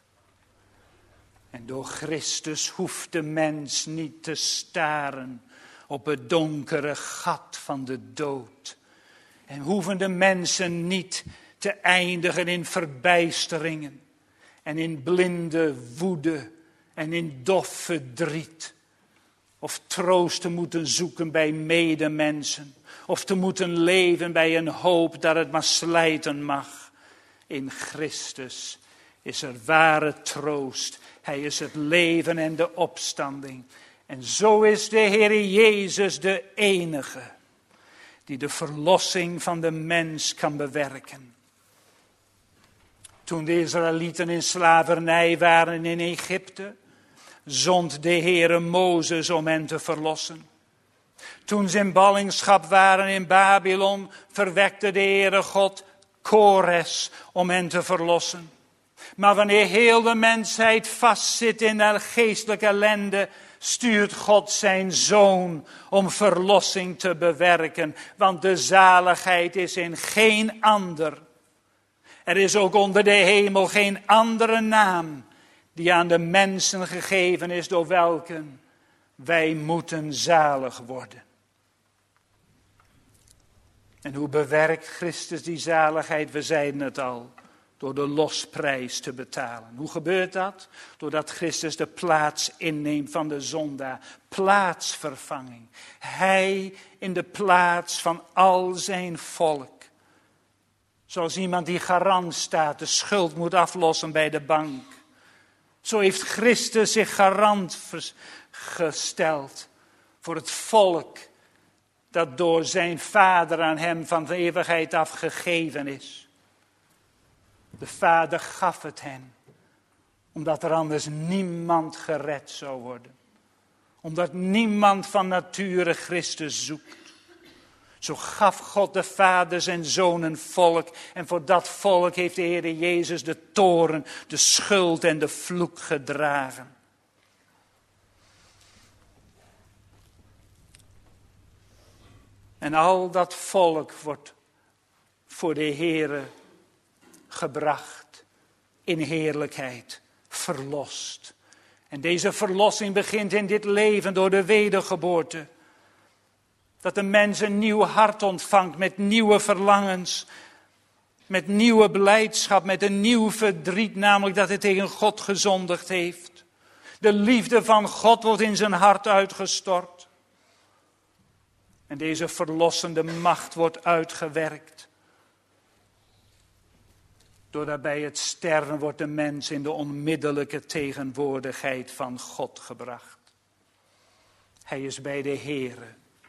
En door Christus hoeft de mens niet te staren op het donkere gat van de dood. En hoeven de mensen niet te eindigen in verbijsteringen. En in blinde woede. En in dof verdriet. Of troost te moeten zoeken bij medemensen. Of te moeten leven bij een hoop dat het maar slijten mag. In Christus is er ware troost. Hij is het leven en de opstanding. En zo is de Heer Jezus de enige die de verlossing van de mens kan bewerken. Toen de Israëlieten in slavernij waren in Egypte, zond de Heere Mozes om hen te verlossen. Toen ze in ballingschap waren in Babylon, verwekte de Heere God Kores om hen te verlossen. Maar wanneer heel de mensheid vastzit in de geestelijke ellende, stuurt God zijn Zoon om verlossing te bewerken. Want de zaligheid is in geen ander. Er is ook onder de hemel geen andere naam die aan de mensen gegeven is, door welke wij moeten zalig worden. En hoe bewerkt Christus die zaligheid? We zeiden het al, door de losprijs te betalen. Hoe gebeurt dat? Doordat Christus de plaats inneemt van de zondaar. Plaatsvervanging. Hij in de plaats van al zijn volk. Zoals iemand die garant staat, de schuld moet aflossen bij de bank. Zo heeft Christus zich garant gesteld voor het volk dat door zijn Vader aan hem van de eeuwigheid af gegeven is. De Vader gaf het hen, omdat er anders niemand gered zou worden. Omdat niemand van nature Christus zoekt. Zo gaf God de Vader zijn Zoon een volk. En voor dat volk heeft de Heer Jezus de toorn, de schuld en de vloek gedragen. En al dat volk wordt voor de Heere gebracht in heerlijkheid, verlost. En deze verlossing begint in dit leven door de wedergeboorte. Dat de mens een nieuw hart ontvangt met nieuwe verlangens, met nieuwe blijdschap, met een nieuw verdriet, namelijk dat hij tegen God gezondigd heeft. De liefde van God wordt in zijn hart uitgestort. En deze verlossende macht wordt uitgewerkt. Doordat bij het sterven wordt de mens in de onmiddellijke tegenwoordigheid van God gebracht. Hij is bij de Heere.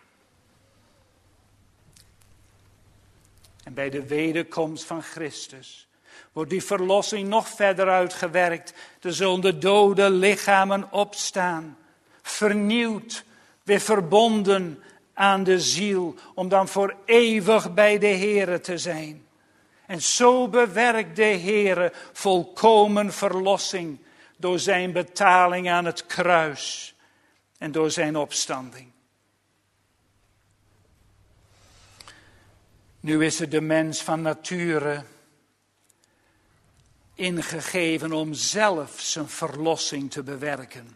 En bij de wederkomst van Christus wordt die verlossing nog verder uitgewerkt. Er zullen de dode lichamen opstaan, vernieuwd, weer verbonden aan de ziel, om dan voor eeuwig bij de Heere te zijn. En zo bewerkt de Heere volkomen verlossing door zijn betaling aan het kruis en door zijn opstanding. Nu is het de mens van nature ingegeven om zelf zijn verlossing te bewerken.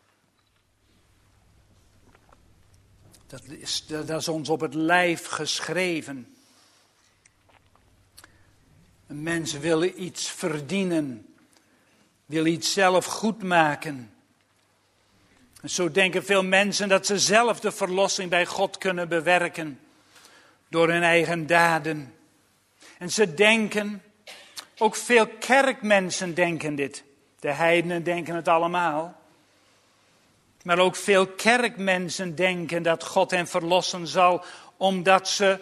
Dat is, dat is ons op het lijf geschreven. Een mens wil iets verdienen, wil iets zelf goed maken. En zo denken veel mensen dat ze zelf de verlossing bij God kunnen bewerken. Door hun eigen daden. En ze denken, ook veel kerkmensen denken dit. De heidenen denken het allemaal. Maar ook veel kerkmensen denken dat God hen verlossen zal, omdat ze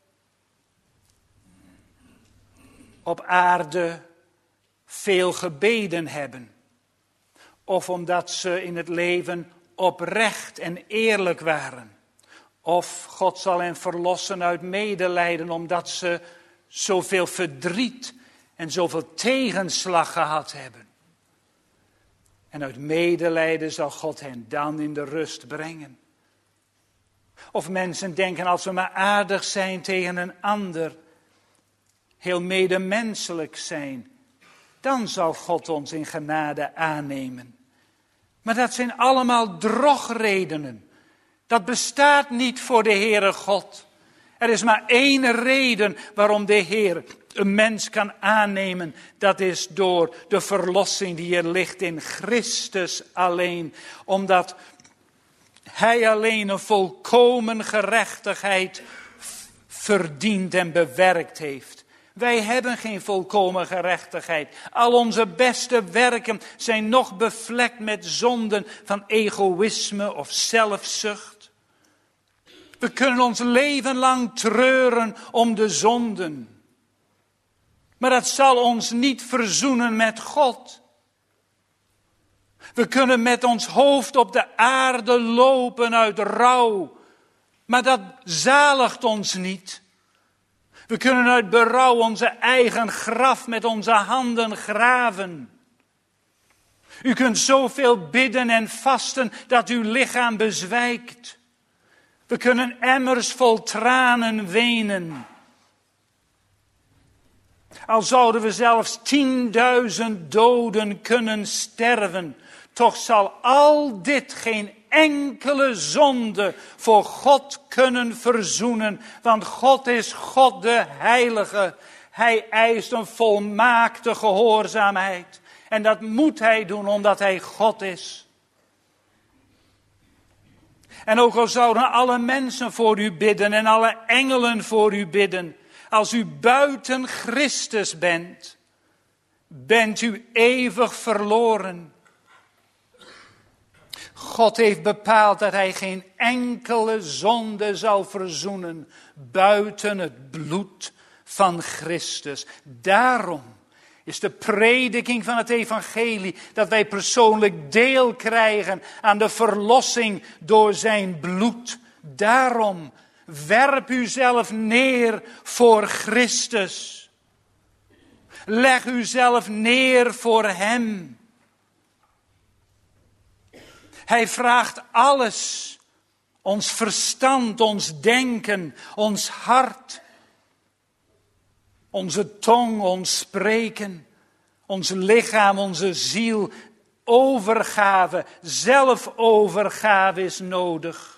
op aarde veel gebeden hebben. Of omdat ze in het leven oprecht en eerlijk waren. Of God zal hen verlossen uit medelijden, omdat ze zoveel verdriet en zoveel tegenslag gehad hebben. En uit medelijden zal God hen dan in de rust brengen. Of mensen denken, als we maar aardig zijn tegen een ander, heel medemenselijk zijn, dan zal God ons in genade aannemen. Maar dat zijn allemaal drogredenen. Dat bestaat niet voor de Heere God. Er is maar één reden waarom de Heer een mens kan aannemen. Dat is door de verlossing die er ligt in Christus alleen. Omdat Hij alleen een volkomen gerechtigheid verdient en bewerkt heeft. Wij hebben geen volkomen gerechtigheid. Al onze beste werken zijn nog bevlekt met zonden van egoïsme of zelfzucht. We kunnen ons leven lang treuren om de zonden. Maar dat zal ons niet verzoenen met God. We kunnen met ons hoofd op de aarde lopen uit rouw. Maar dat zaligt ons niet. We kunnen uit berouw onze eigen graf met onze handen graven. U kunt zoveel bidden en vasten dat uw lichaam bezwijkt. We kunnen emmers vol tranen wenen. Al zouden we zelfs tienduizend doden kunnen sterven, toch zal al dit geen enkele zonde voor God kunnen verzoenen. Want God is God de Heilige. Hij eist een volmaakte gehoorzaamheid. En dat moet hij doen omdat hij God is. En ook al zouden alle mensen voor u bidden en alle engelen voor u bidden. Als u buiten Christus bent, bent u eeuwig verloren. God heeft bepaald dat hij geen enkele zonde zal verzoenen buiten het bloed van Christus. Daarom is de prediking van het evangelie dat wij persoonlijk deel krijgen aan de verlossing door zijn bloed. Daarom werp uzelf neer voor Christus. Leg uzelf neer voor hem. Hij vraagt alles. Ons verstand, ons denken, ons hart. Onze tong, ons spreken. Ons lichaam, onze ziel. Overgave, zelfovergave is nodig.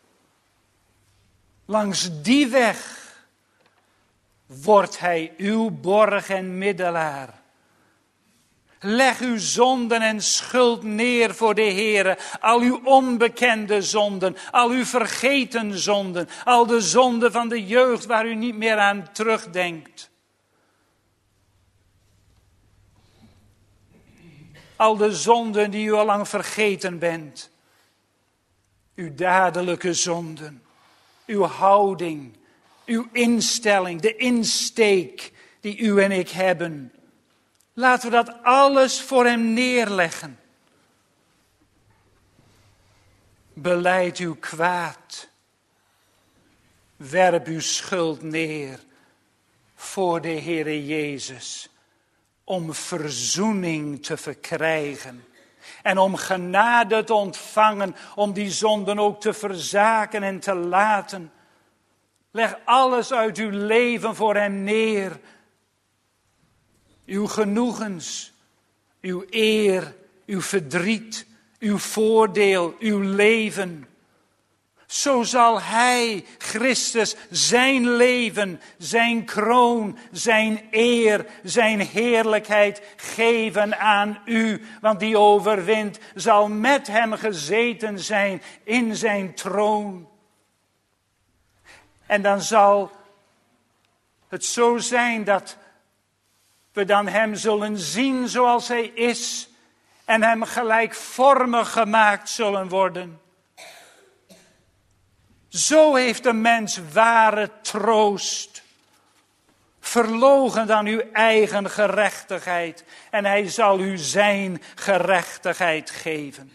Langs die weg wordt hij uw borg en middelaar. Leg uw zonden en schuld neer voor de Heere. Al uw onbekende zonden, al uw vergeten zonden, al de zonden van de jeugd waar u niet meer aan terugdenkt. Al de zonden die u al lang vergeten bent. Uw dadelijke zonden, uw houding, uw instelling, de insteek die u en ik hebben. Laten we dat alles voor hem neerleggen. Belijd uw kwaad. Werp uw schuld neer voor de Heere Jezus. Om verzoening te verkrijgen. En om genade te ontvangen. Om die zonden ook te verzaken en te laten. Leg alles uit uw leven voor hem neer. Uw genoegens, uw eer, uw verdriet, uw voordeel, uw leven. Zo zal hij, Christus, zijn leven, zijn kroon, zijn eer, zijn heerlijkheid geven aan u. Want die overwint zal met hem gezeten zijn in zijn troon. En dan zal het zo zijn dat we dan hem zullen zien zoals hij is en hem gelijkvormig gemaakt zullen worden. Zo heeft de mens ware troost. Verloochen dan uw eigen gerechtigheid en hij zal u zijn gerechtigheid geven.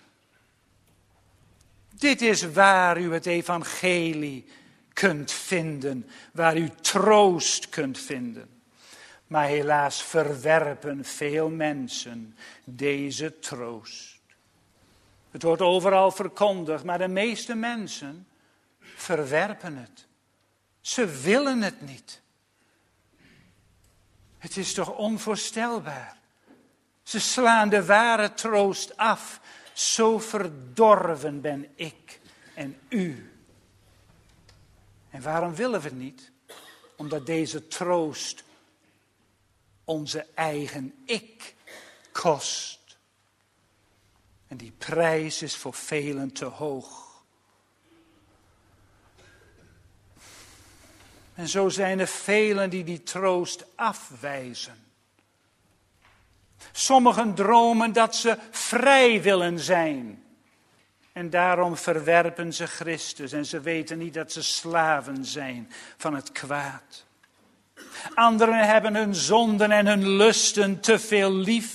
Dit is waar u het evangelie kunt vinden, waar u troost kunt vinden. Maar helaas verwerpen veel mensen deze troost. Het wordt overal verkondigd, maar de meeste mensen verwerpen het. Ze willen het niet. Het is toch onvoorstelbaar. Ze slaan de ware troost af. Zo verdorven ben ik en u. En waarom willen we het niet? Omdat deze troost onze eigen ik kost. En die prijs is voor velen te hoog. En zo zijn er velen die die troost afwijzen. Sommigen dromen dat ze vrij willen zijn. En daarom verwerpen ze Christus en ze weten niet dat ze slaven zijn van het kwaad. Anderen hebben hun zonden en hun lusten te veel lief.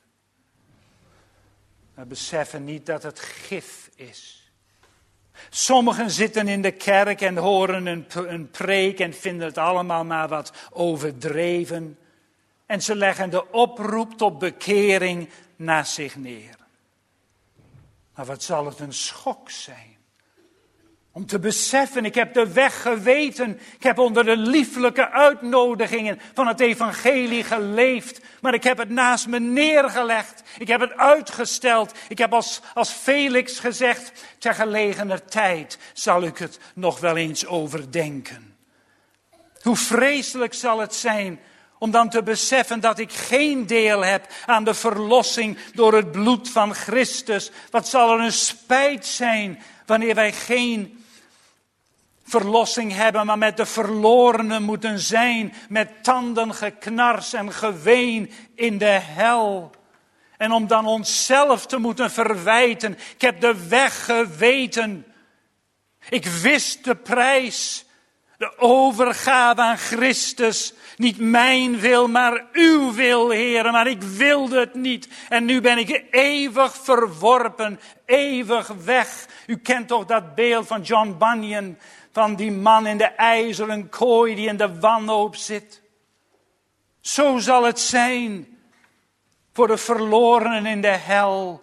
Maar beseffen niet dat het gif is. Sommigen zitten in de kerk en horen een, een preek en vinden het allemaal maar wat overdreven. En ze leggen de oproep tot bekering naast zich neer. Maar wat zal het een schok zijn. Om te beseffen, ik heb de weg geweten. Ik heb onder de lieflijke uitnodigingen van het evangelie geleefd. Maar ik heb het naast me neergelegd. Ik heb het uitgesteld. Ik heb als, als Felix gezegd, ter gelegener tijd zal ik het nog wel eens overdenken. Hoe vreselijk zal het zijn om dan te beseffen dat ik geen deel heb aan de verlossing door het bloed van Christus. Wat zal er een spijt zijn wanneer wij geen verlossing hebben, maar met de verlorenen moeten zijn, met tanden geknars en geween in de hel. En om dan onszelf te moeten verwijten, ik heb de weg geweten. Ik wist de prijs, de overgave aan Christus. Niet mijn wil, maar uw wil, Heere, maar ik wilde het niet. En nu ben ik eeuwig verworpen, eeuwig weg. U kent toch dat beeld van John Bunyan, van die man in de ijzeren kooi die in de wanhoop zit. Zo zal het zijn voor de verlorenen in de hel.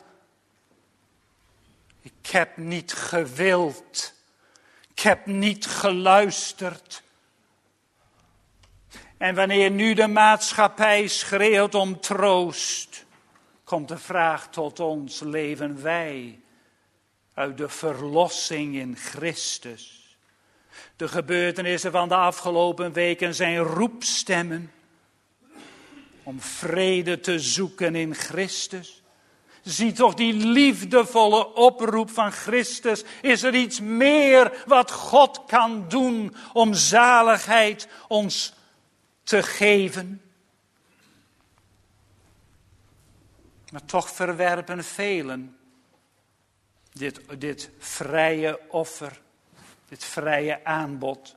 Ik heb niet gewild. Ik heb niet geluisterd. En wanneer nu de maatschappij schreeuwt om troost, komt de vraag tot ons: leven wij uit de verlossing in Christus? De gebeurtenissen van de afgelopen weken zijn roepstemmen om vrede te zoeken in Christus. Zie toch die liefdevolle oproep van Christus. Is er iets meer wat God kan doen om zaligheid ons te geven? Maar toch verwerpen velen dit, dit vrije offer, dit vrije aanbod.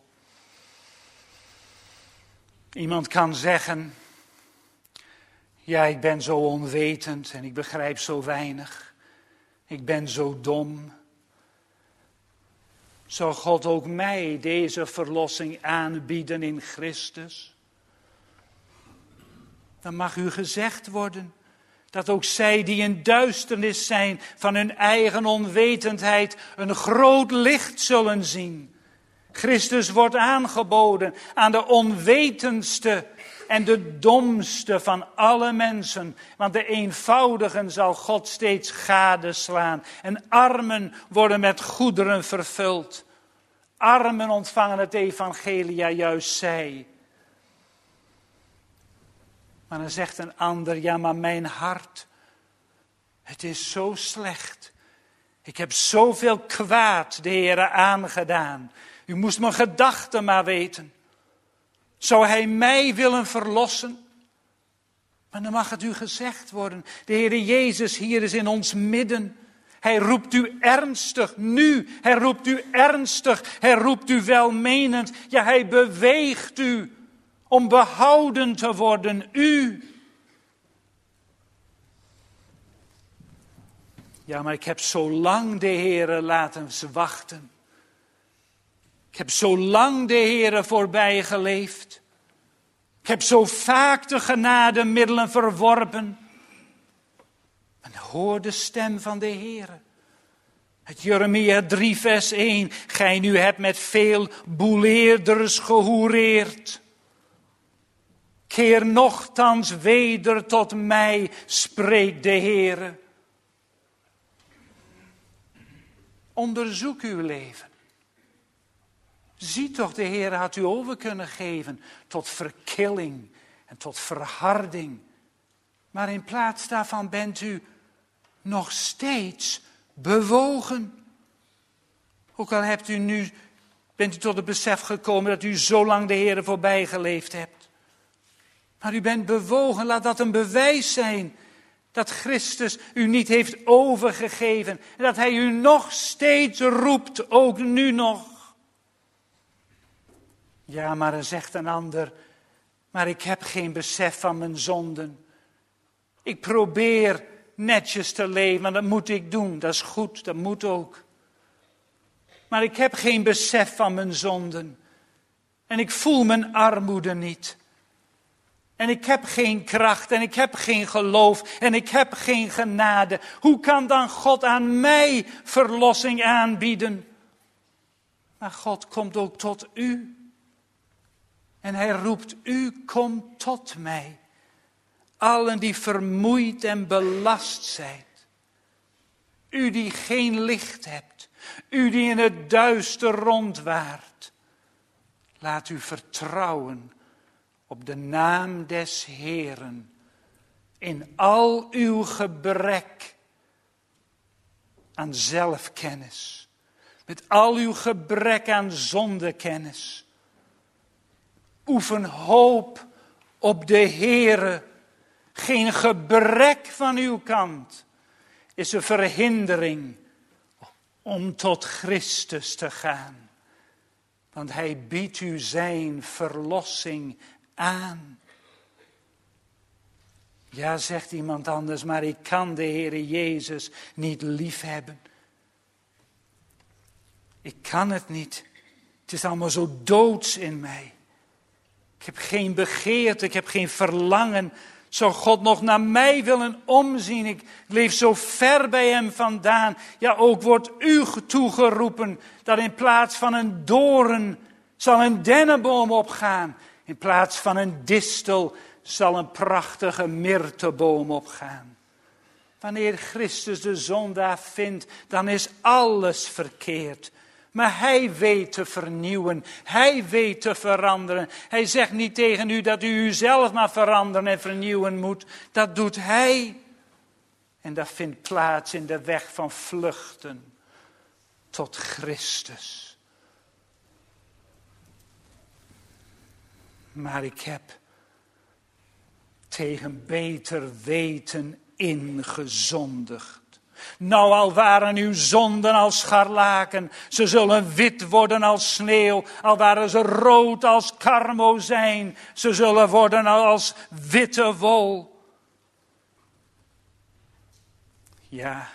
Iemand kan zeggen: ja, ik ben zo onwetend en ik begrijp zo weinig. Ik ben zo dom. Zou God ook mij deze verlossing aanbieden in Christus? Dan mag u gezegd worden dat ook zij die in duisternis zijn van hun eigen onwetendheid een groot licht zullen zien. Christus wordt aangeboden aan de onwetendste en de domste van alle mensen. Want de eenvoudigen zal God steeds gadeslaan. En armen worden met goederen vervuld. Armen ontvangen het evangelie, juist zij. Maar dan zegt een ander: ja, maar mijn hart, het is zo slecht. Ik heb zoveel kwaad de Heere aangedaan. U moest mijn gedachten maar weten. Zou hij mij willen verlossen? Maar dan mag het u gezegd worden: de Heere Jezus hier is in ons midden. Hij roept u ernstig nu. Hij roept u ernstig. Hij roept u welmenend. Ja, hij beweegt u om behouden te worden. U. Ja, maar ik heb zo lang de Heere laten wachten. Ik heb zo lang de Heere voorbij geleefd. Ik heb zo vaak de genademiddelen verworpen. En hoor de stem van de Heere. Het Jeremia drie vers één. Gij nu hebt met veel boeleerders gehoereerd. Keer nochtans weder tot mij, spreekt de Heere. Onderzoek uw leven. Zie toch, de Heer had u over kunnen geven tot verkilling en tot verharding. Maar in plaats daarvan bent u nog steeds bewogen. Ook al hebt u nu Bent u tot het besef gekomen dat u zo lang de Heere voorbij geleefd hebt? Maar u bent bewogen, laat dat een bewijs zijn dat Christus u niet heeft overgegeven. En dat hij u nog steeds roept, ook nu nog. Ja, maar er zegt een ander, maar ik heb geen besef van mijn zonden. Ik probeer netjes te leven, maar dat moet ik doen. Dat is goed, dat moet ook. Maar ik heb geen besef van mijn zonden. En ik voel mijn armoede niet. En ik heb geen kracht en ik heb geen geloof en ik heb geen genade. Hoe kan dan God aan mij verlossing aanbieden? Maar God komt ook tot u. En hij roept u, kom tot mij. Allen die vermoeid en belast zijn. U die geen licht hebt. U die in het duister rondwaart. Laat u vertrouwen op de naam des Heeren. In al uw gebrek aan zelfkennis. Met al uw gebrek aan zondekennis. Oefen hoop op de Heere. Geen gebrek van uw kant is een verhindering om tot Christus te gaan. Want hij biedt u zijn verlossing aan. Ja, zegt iemand anders, maar ik kan de Heere Jezus niet liefhebben. Ik kan het niet. Het is allemaal zo doods in mij. Ik heb geen begeerte, ik heb geen verlangen. Zou God nog naar mij willen omzien? Ik leef zo ver bij hem vandaan. Ja, ook wordt u toegeroepen dat in plaats van een doorn zal een dennenboom opgaan. In plaats van een distel zal een prachtige myrteboom opgaan. Wanneer Christus de zondaar vindt, dan is alles verkeerd. Maar hij weet te vernieuwen. Hij weet te veranderen. Hij zegt niet tegen u dat u uzelf maar veranderen en vernieuwen moet. Dat doet hij. En dat vindt plaats in de weg van vluchten tot Christus. Maar ik heb tegen beter weten ingezondigd. Nou, al waren uw zonden als scharlaken, ze zullen wit worden als sneeuw. Al waren ze rood als karmozijn, ze zullen worden als witte wol. Ja,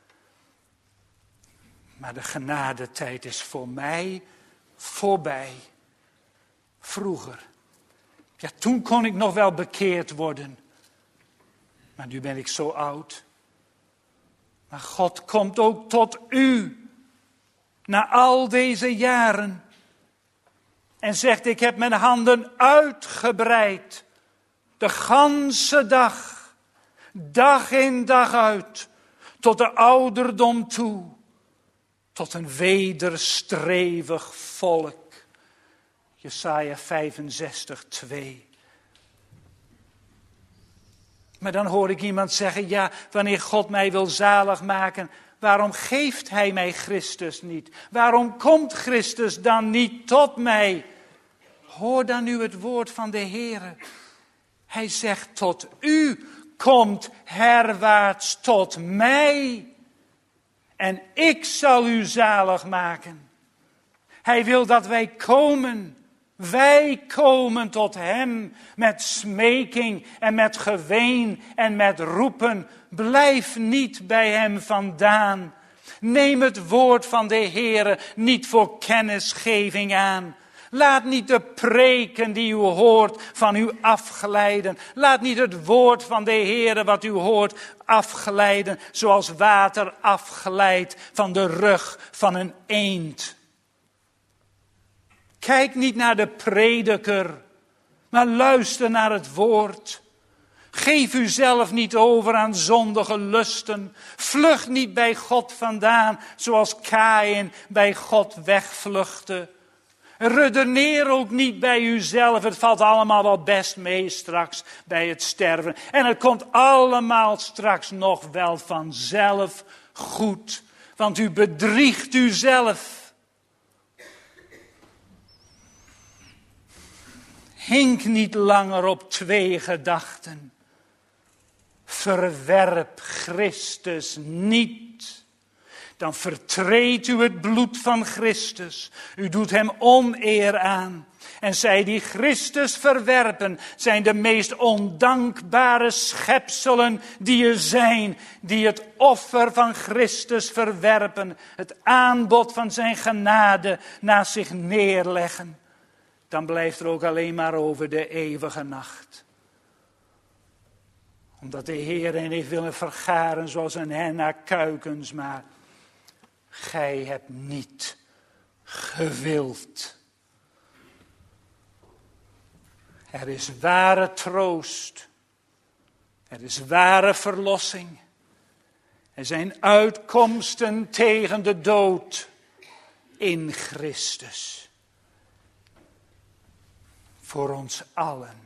maar de genadetijd is voor mij voorbij. Vroeger, ja, toen kon ik nog wel bekeerd worden. Maar nu ben ik zo oud. Maar God komt ook tot u. Na al deze jaren. En zegt, ik heb mijn handen uitgebreid. De ganse dag. Dag in dag uit. Tot de ouderdom toe. Tot een wederstrevig volk. Jesaja vijfenzestig, twee. Maar dan hoor ik iemand zeggen, ja, wanneer God mij wil zalig maken, waarom geeft hij mij Christus niet? Waarom komt Christus dan niet tot mij? Hoor dan nu het woord van de Heere. Hij zegt, tot u komt herwaarts tot mij. En ik zal u zalig maken. Hij wil dat wij komen. Wij komen tot hem met smeking en met geween en met roepen. Blijf niet bij hem vandaan. Neem het woord van de Heere niet voor kennisgeving aan. Laat niet de preken die u hoort van u afglijden. Laat niet het woord van de Heere wat u hoort afglijden. Zoals water afglijdt van de rug van een eend. Kijk niet naar de prediker, maar luister naar het woord. Geef uzelf niet over aan zondige lusten. Vlucht niet bij God vandaan, zoals Kaïn bij God wegvluchtte. Redeneer ook niet bij uzelf. Het valt allemaal wel best mee straks bij het sterven. En het komt allemaal straks nog wel vanzelf goed. Want u bedriegt uzelf. hink niet langer op twee gedachten. Verwerp Christus niet. Dan vertreedt u het bloed van Christus. U doet hem oneer aan. En zij die Christus verwerpen, zijn de meest ondankbare schepselen die er zijn. Die het offer van Christus verwerpen. Het aanbod van zijn genade naast zich neerleggen. Dan blijft er ook alleen maar over de eeuwige nacht. Omdat de Heer hen heeft willen vergaren zoals een hen naar kuikens, maar gij hebt niet gewild. Er is ware troost. Er is ware verlossing. Er zijn uitkomsten tegen de dood in Christus. Voor ons allen.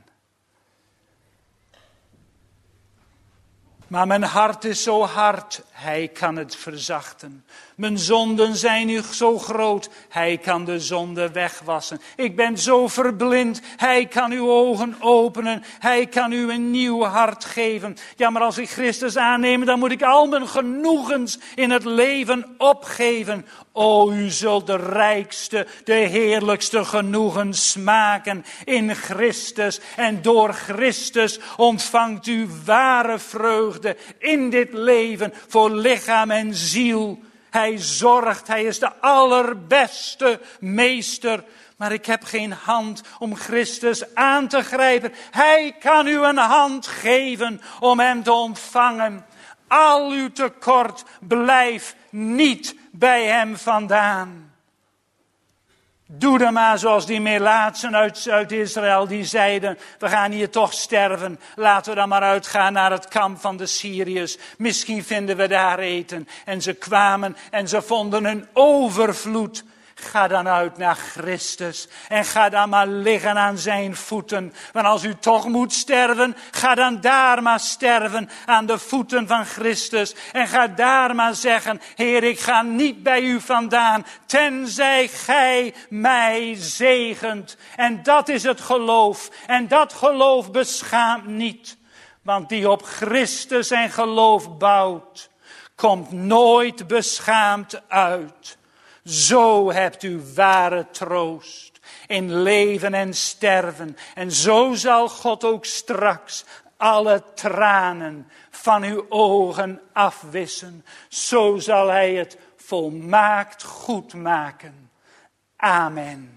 Maar mijn hart is zo hard, hij kan het verzachten. Mijn zonden zijn nu zo groot, hij kan de zonde wegwassen. Ik ben zo verblind, hij kan uw ogen openen. Hij kan u een nieuw hart geven. Ja, maar als ik Christus aanneem, dan moet ik al mijn genoegens in het leven opgeven. O, u zult de rijkste, de heerlijkste genoegen smaken in Christus. En door Christus ontvangt u ware vreugde in dit leven voor lichaam en ziel. Hij zorgt, hij is de allerbeste meester. Maar ik heb geen hand om Christus aan te grijpen. Hij kan u een hand geven om hem te ontvangen. Al uw tekort, blijf niet bij hem vandaan. Doe dan maar zoals die Melaatsen uit, uit Israël, die zeiden, we gaan hier toch sterven. Laten we dan maar uitgaan naar het kamp van de Syriërs. Misschien vinden we daar eten. En ze kwamen en ze vonden een overvloed. Ga dan uit naar Christus en ga dan maar liggen aan zijn voeten. Want als u toch moet sterven, ga dan daar maar sterven aan de voeten van Christus. En ga daar maar zeggen, Heer, ik ga niet bij u vandaan, tenzij gij mij zegent. En dat is het geloof. En dat geloof beschaamt niet. Want die op Christus zijn geloof bouwt, komt nooit beschaamd uit. Zo hebt u ware troost in leven en sterven. En zo zal God ook straks alle tranen van uw ogen afwissen. Zo zal hij het volmaakt goed maken. Amen.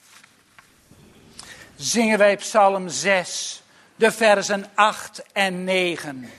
Zingen wij Psalm zes, de versen acht en negen.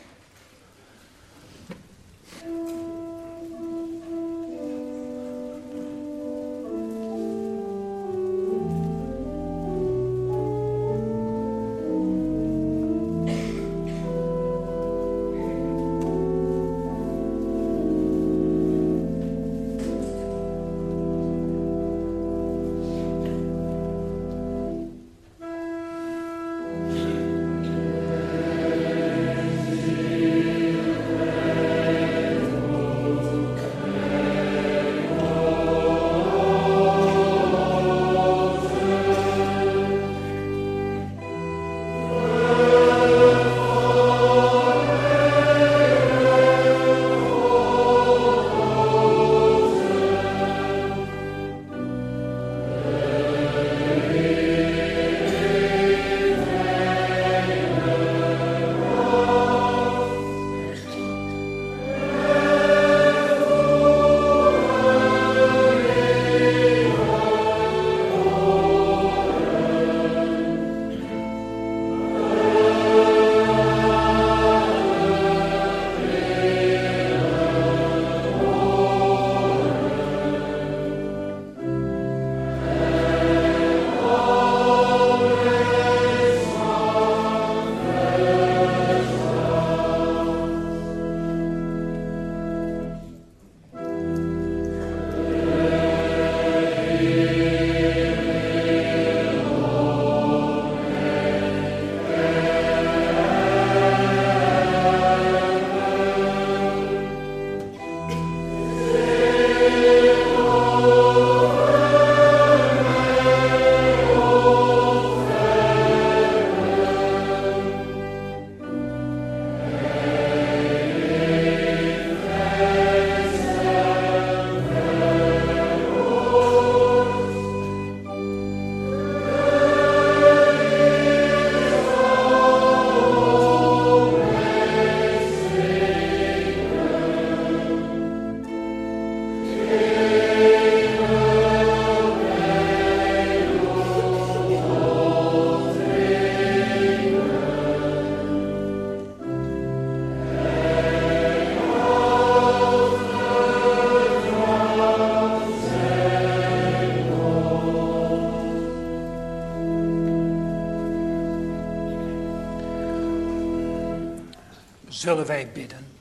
Zullen wij bidden.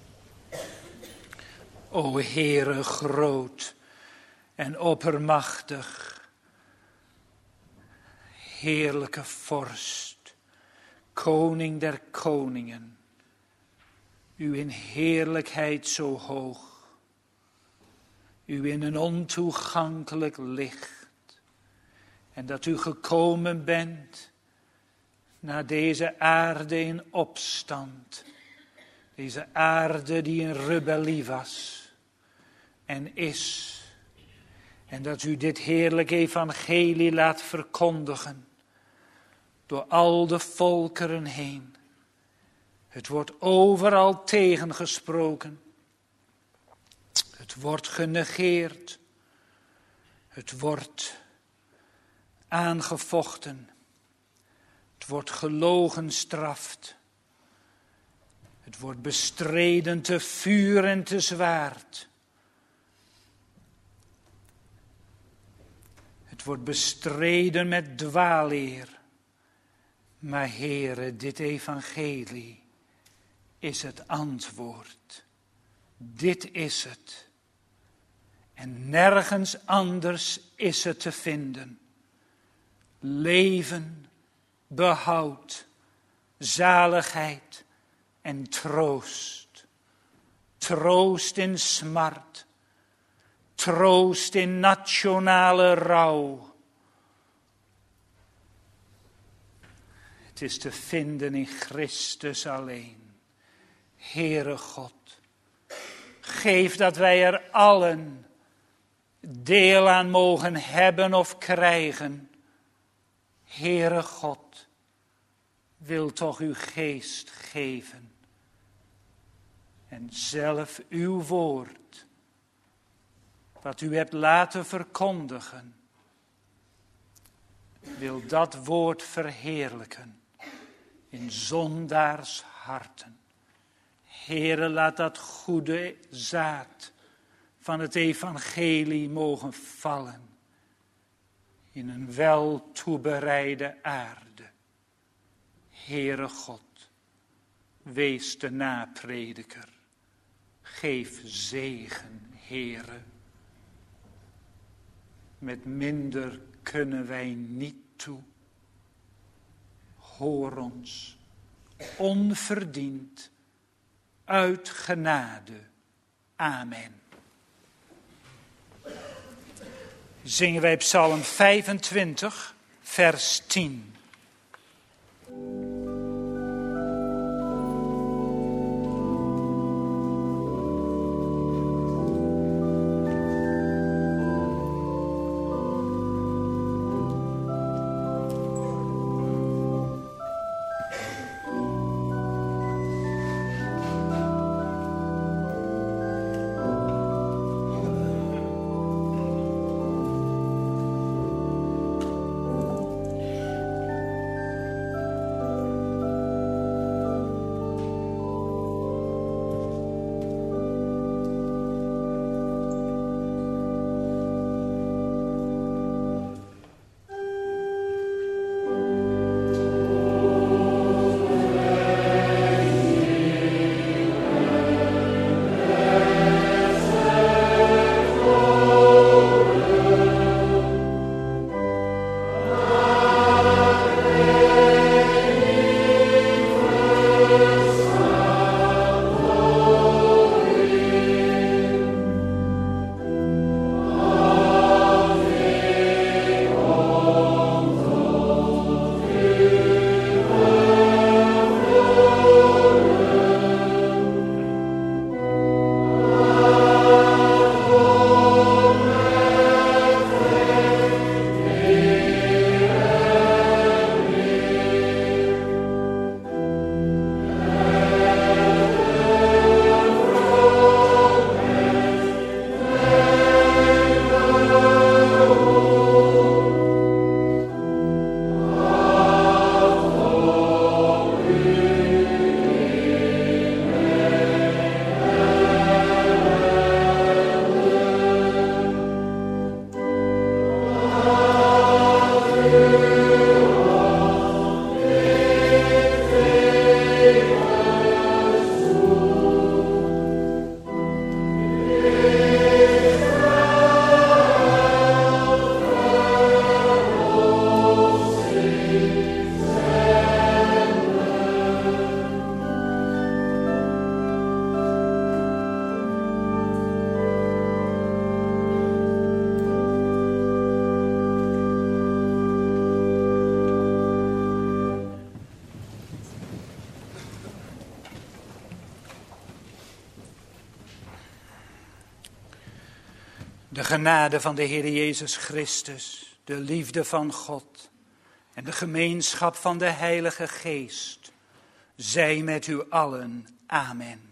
O Heere, groot en oppermachtig, heerlijke vorst, koning der koningen, u in heerlijkheid zo hoog, u in een ontoegankelijk licht, en dat u gekomen bent naar deze aarde in opstand, deze aarde die in rebellie was en is. En dat u dit heerlijke evangelie laat verkondigen door al de volkeren heen. Het wordt overal tegengesproken. Het wordt genegeerd. Het wordt aangevochten. Het wordt gelogenstraft. Het wordt bestreden te vuur en te zwaard. Het wordt bestreden met dwaalleer. Maar Heere, dit evangelie is het antwoord. Dit is het. En nergens anders is het te vinden. Leven, behoud, zaligheid en troost. Troost in smart. Troost in nationale rouw. Het is te vinden in Christus alleen. Heere God, geef dat wij er allen deel aan mogen hebben of krijgen. Heere God, wil toch uw geest geven. En zelf uw woord, wat u hebt laten verkondigen, wil dat woord verheerlijken in zondaars harten. Heere, laat dat goede zaad van het evangelie mogen vallen in een wel toebereide aarde. Heere God, wees de naprediker. Geef zegen, Heere. Met minder kunnen wij niet toe. Hoor ons, onverdiend, uit genade. Amen. Zingen wij Psalm vijfentwintig, vers tien. De genade van de Heer Jezus Christus, de liefde van God en de gemeenschap van de Heilige Geest, zij met u allen. Amen.